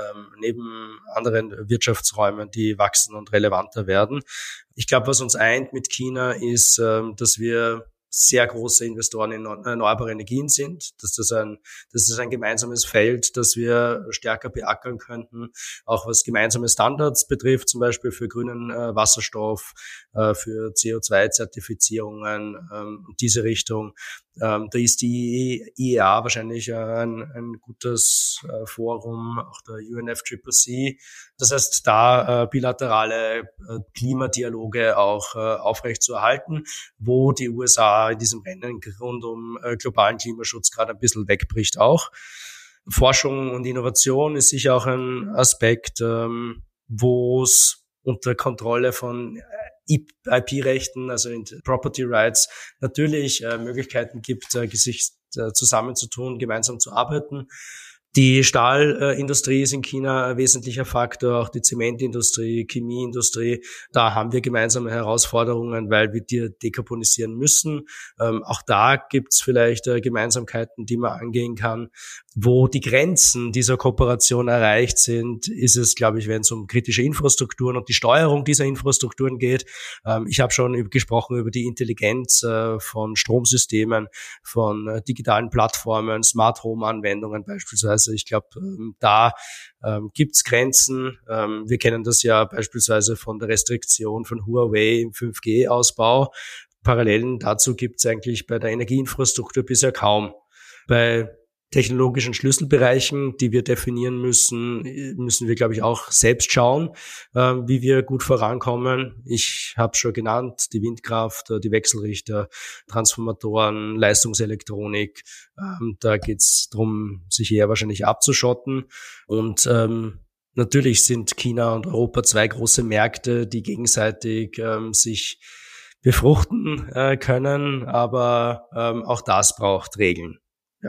neben anderen Wirtschaftsräumen, die wachsen und relevanter werden. Ich glaube, was uns eint mit China ist, dass wir sehr große Investoren in erneuerbare Energien sind, dass das ein gemeinsames Feld, das wir stärker beackern könnten, auch was gemeinsame Standards betrifft, zum Beispiel für grünen Wasserstoff, für CO2-Zertifizierungen, diese Richtung. Da ist die IEA wahrscheinlich ein gutes Forum, auch der UNFCCC. Das heißt, da bilaterale Klimadialoge auch aufrecht zu erhalten, wo die USA in diesem Rennen rund um globalen Klimaschutz gerade ein bisschen wegbricht auch. Forschung und Innovation ist sicher auch ein Aspekt, wo es unter Kontrolle von IP-Rechten, also Property Rights, natürlich Möglichkeiten gibt, sich zusammenzutun, gemeinsam zu arbeiten. Die Stahlindustrie ist in China ein wesentlicher Faktor, auch die Zementindustrie, Chemieindustrie. Da haben wir gemeinsame Herausforderungen, weil wir die dekarbonisieren müssen. Auch da gibt's vielleicht Gemeinsamkeiten, die man angehen kann. Wo die Grenzen dieser Kooperation erreicht sind, ist es, glaube ich, wenn es um kritische Infrastrukturen und die Steuerung dieser Infrastrukturen geht. Ich habe schon gesprochen über die Intelligenz von Stromsystemen, von digitalen Plattformen, Smart Home Anwendungen beispielsweise. Ich glaube, da gibt's Grenzen. Wir kennen das ja beispielsweise von der Restriktion von Huawei im 5G-Ausbau. Parallelen dazu gibt's eigentlich bei der Energieinfrastruktur bisher kaum. Bei technologischen Schlüsselbereichen, die wir definieren müssen wir, glaube ich, auch selbst schauen, wie wir gut vorankommen. Ich habe schon genannt, die Windkraft, die Wechselrichter, Transformatoren, Leistungselektronik. Da geht's darum, sich eher wahrscheinlich abzuschotten. Und natürlich sind China und Europa zwei große Märkte, die gegenseitig sich befruchten können, aber auch das braucht Regeln.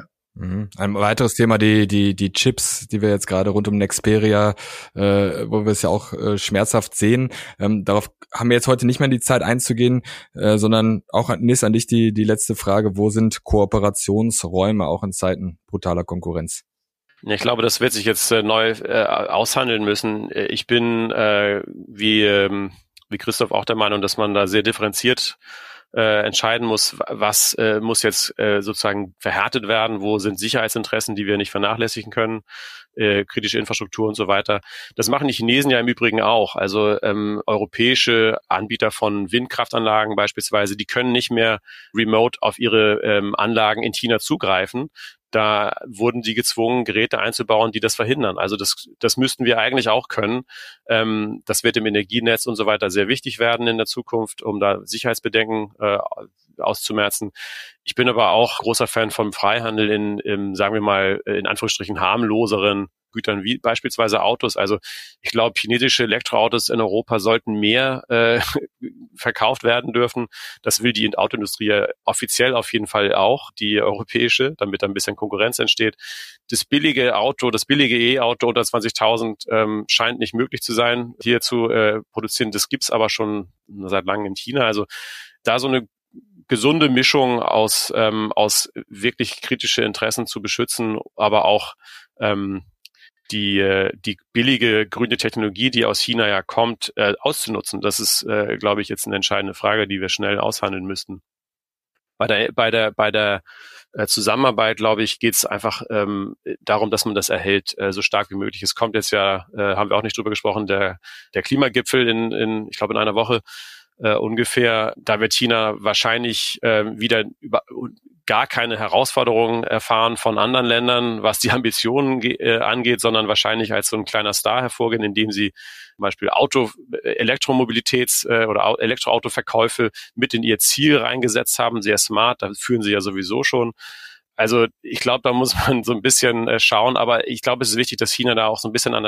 Ein weiteres Thema, die Chips, die wir jetzt gerade rund um Nexperia, wo wir es ja auch schmerzhaft sehen. Darauf haben wir jetzt heute nicht mehr die Zeit einzugehen, sondern auch Nis, an dich die letzte Frage. Wo sind Kooperationsräume auch in Zeiten brutaler Konkurrenz? Ja, ich glaube, das wird sich jetzt neu aushandeln müssen. Ich bin wie Christoph auch der Meinung, dass man da sehr differenziert entscheiden muss, was muss jetzt sozusagen verhärtet werden, wo sind Sicherheitsinteressen, die wir nicht vernachlässigen können, kritische Infrastruktur und so weiter. Das machen die Chinesen ja im Übrigen auch. Also europäische Anbieter von Windkraftanlagen beispielsweise, die können nicht mehr remote auf ihre Anlagen in China zugreifen. Da wurden die gezwungen, Geräte einzubauen, die das verhindern. Also das müssten wir eigentlich auch können. Das wird im Energienetz und so weiter sehr wichtig werden in der Zukunft, um da Sicherheitsbedenken auszumerzen. Ich bin aber auch großer Fan vom Freihandel in sagen wir mal, in Anführungsstrichen harmloseren Gütern wie beispielsweise Autos. Also ich glaube, chinesische Elektroautos in Europa sollten mehr verkauft werden dürfen. Das will die Autoindustrie offiziell auf jeden Fall auch, die europäische, damit ein bisschen Konkurrenz entsteht. Das billige E-Auto unter 20.000 scheint nicht möglich zu sein, hier zu produzieren. Das gibt's aber schon seit langem in China. Also da so eine gesunde Mischung aus wirklich kritische Interessen zu beschützen, aber auch die billige grüne Technologie, die aus China ja kommt, auszunutzen. Das ist, glaube ich, jetzt eine entscheidende Frage, die wir schnell aushandeln müssten. Bei der Zusammenarbeit, glaube ich, geht es einfach darum, dass man das erhält, so stark wie möglich. Es kommt jetzt ja, haben wir auch nicht drüber gesprochen, der Klimagipfel ich glaube in einer Woche ungefähr. Da wird China wahrscheinlich wieder gar keine Herausforderungen erfahren von anderen Ländern, was die Ambitionen angeht, sondern wahrscheinlich als so ein kleiner Star hervorgehen, indem sie zum Beispiel oder Elektroautoverkäufe mit in ihr Ziel reingesetzt haben, sehr smart, da führen sie ja sowieso schon. Also ich glaube, da muss man so ein bisschen schauen, aber ich glaube, es ist wichtig, dass China da auch so ein bisschen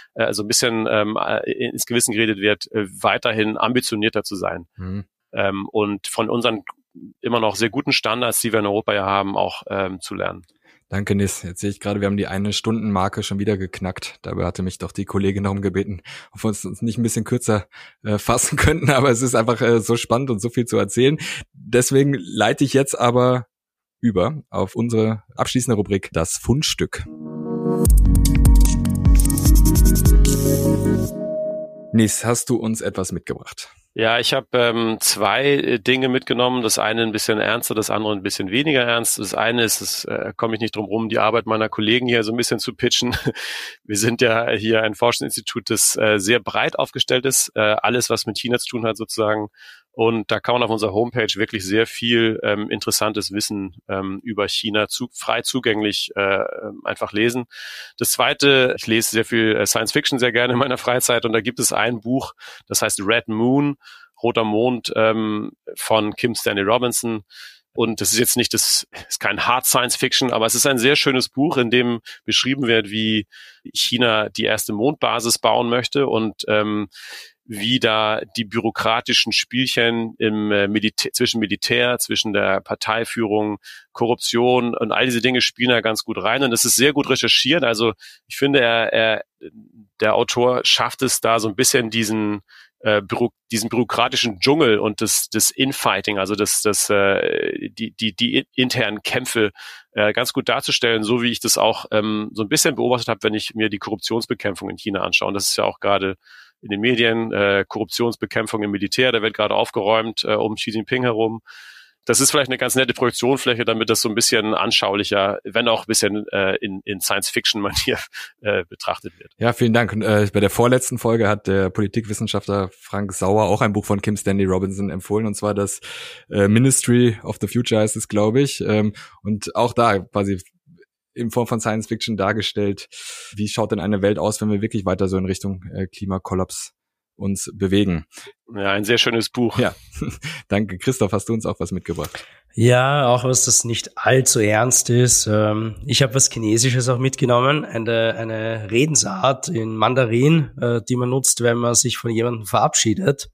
ins Gewissen geredet wird, weiterhin ambitionierter zu sein. Und von unseren immer noch sehr guten Standards, die wir in Europa ja haben, auch zu lernen. Danke, Nis. Jetzt sehe ich gerade, wir haben die 1-Stunden-Marke schon wieder geknackt. Dabei hatte mich doch die Kollegin darum gebeten, ob wir uns nicht ein bisschen kürzer fassen könnten. Aber es ist einfach so spannend und so viel zu erzählen. Deswegen leite ich jetzt aber über auf unsere abschließende Rubrik, das Fundstück. Nis, hast du uns etwas mitgebracht? Ja, ich habe 2 Dinge mitgenommen. Das eine ein bisschen ernster, das andere ein bisschen weniger ernst. Das eine ist, komme ich nicht drum rum, die Arbeit meiner Kollegen hier so ein bisschen zu pitchen. Wir sind ja hier ein Forschungsinstitut, das sehr breit aufgestellt ist. Alles, was mit China zu tun hat sozusagen. Und da kann man auf unserer Homepage wirklich sehr viel interessantes Wissen über China frei zugänglich einfach lesen. Das zweite, ich lese sehr viel Science Fiction sehr gerne in meiner Freizeit und da gibt es ein Buch, das heißt Red Moon, Roter Mond von Kim Stanley Robinson. Und das ist jetzt nicht, das ist kein Hard Science Fiction, aber es ist ein sehr schönes Buch, in dem beschrieben wird, wie China die erste Mondbasis bauen möchte und wie da die bürokratischen Spielchen zwischen Militär, zwischen der Parteiführung, Korruption und all diese Dinge spielen da ganz gut rein. Und es ist sehr gut recherchiert. Also ich finde, der Autor schafft es da so ein bisschen diesen bürokratischen Dschungel und das Infighting, also die internen Kämpfe ganz gut darzustellen, so wie ich das auch so ein bisschen beobachtet habe, wenn ich mir die Korruptionsbekämpfung in China anschaue. Und das ist ja auch gerade in den Medien, Korruptionsbekämpfung im Militär, da wird gerade aufgeräumt um Xi Jinping herum. Das ist vielleicht eine ganz nette Projektionsfläche, damit das so ein bisschen anschaulicher, wenn auch ein bisschen in Science-Fiction-Manier betrachtet wird. Ja, vielen Dank. Und bei der vorletzten Folge hat der Politikwissenschaftler Frank Sauer auch ein Buch von Kim Stanley Robinson empfohlen, und zwar das Ministry of the Future heißt es, glaube ich. Und auch da quasi in Form von Science Fiction dargestellt, wie schaut denn eine Welt aus, wenn wir wirklich weiter so in Richtung Klimakollaps uns bewegen. Ja, ein sehr schönes Buch. Ja, danke. Christoph, hast du uns auch was mitgebracht? Ja, auch was, das nicht allzu ernst ist. Ich habe was Chinesisches auch mitgenommen, eine Redensart in Mandarin, die man nutzt, wenn man sich von jemandem verabschiedet.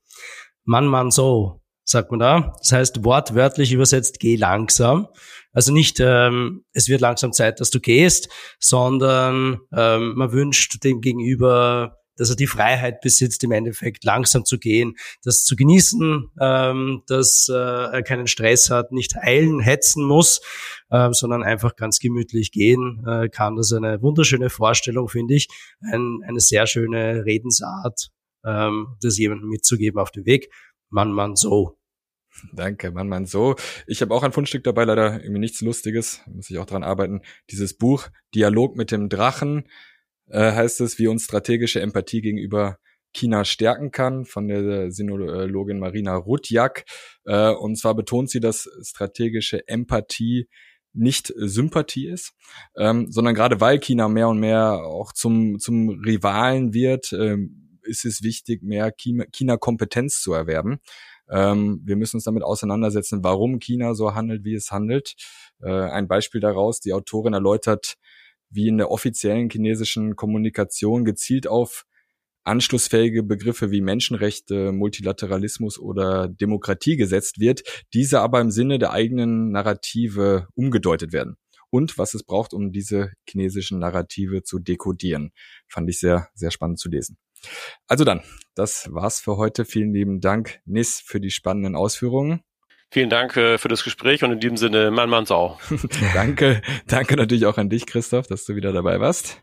Man so, sagt man da. Das heißt wortwörtlich übersetzt, geh langsam. Also nicht, es wird langsam Zeit, dass du gehst, sondern man wünscht dem Gegenüber, dass er die Freiheit besitzt, im Endeffekt langsam zu gehen, das zu genießen, dass er keinen Stress hat, nicht eilen, hetzen muss, sondern einfach ganz gemütlich gehen kann. Das ist eine wunderschöne Vorstellung, finde ich. Eine sehr schöne Redensart, das jemandem mitzugeben auf dem Weg. Man so. Danke, Mann, so. Ich habe auch ein Fundstück dabei, leider irgendwie nichts Lustiges, muss ich auch dran arbeiten. Dieses Buch, Dialog mit dem Drachen, heißt es, wie uns strategische Empathie gegenüber China stärken kann, von der Sinologin Marina Rudjak. Und zwar betont sie, dass strategische Empathie nicht Sympathie ist, sondern gerade weil China mehr und mehr auch zum Rivalen wird, ist es wichtig, mehr China-Kompetenz zu erwerben. Wir müssen uns damit auseinandersetzen, warum China so handelt, wie es handelt. Ein Beispiel daraus, die Autorin erläutert, wie in der offiziellen chinesischen Kommunikation gezielt auf anschlussfähige Begriffe wie Menschenrechte, Multilateralismus oder Demokratie gesetzt wird, diese aber im Sinne der eigenen Narrative umgedeutet werden. Und was es braucht, um diese chinesischen Narrative zu dekodieren. Fand ich sehr, sehr spannend zu lesen. Also dann, das war's für heute. Vielen lieben Dank, Nis, für die spannenden Ausführungen. Vielen Dank für das Gespräch und in diesem Sinne, Mann Sau. Danke natürlich auch an dich, Christoph, dass du wieder dabei warst.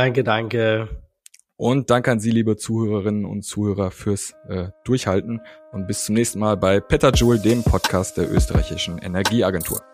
Danke. Und danke an Sie, liebe Zuhörerinnen und Zuhörer, fürs Durchhalten und bis zum nächsten Mal bei Petajoule, dem Podcast der österreichischen Energieagentur.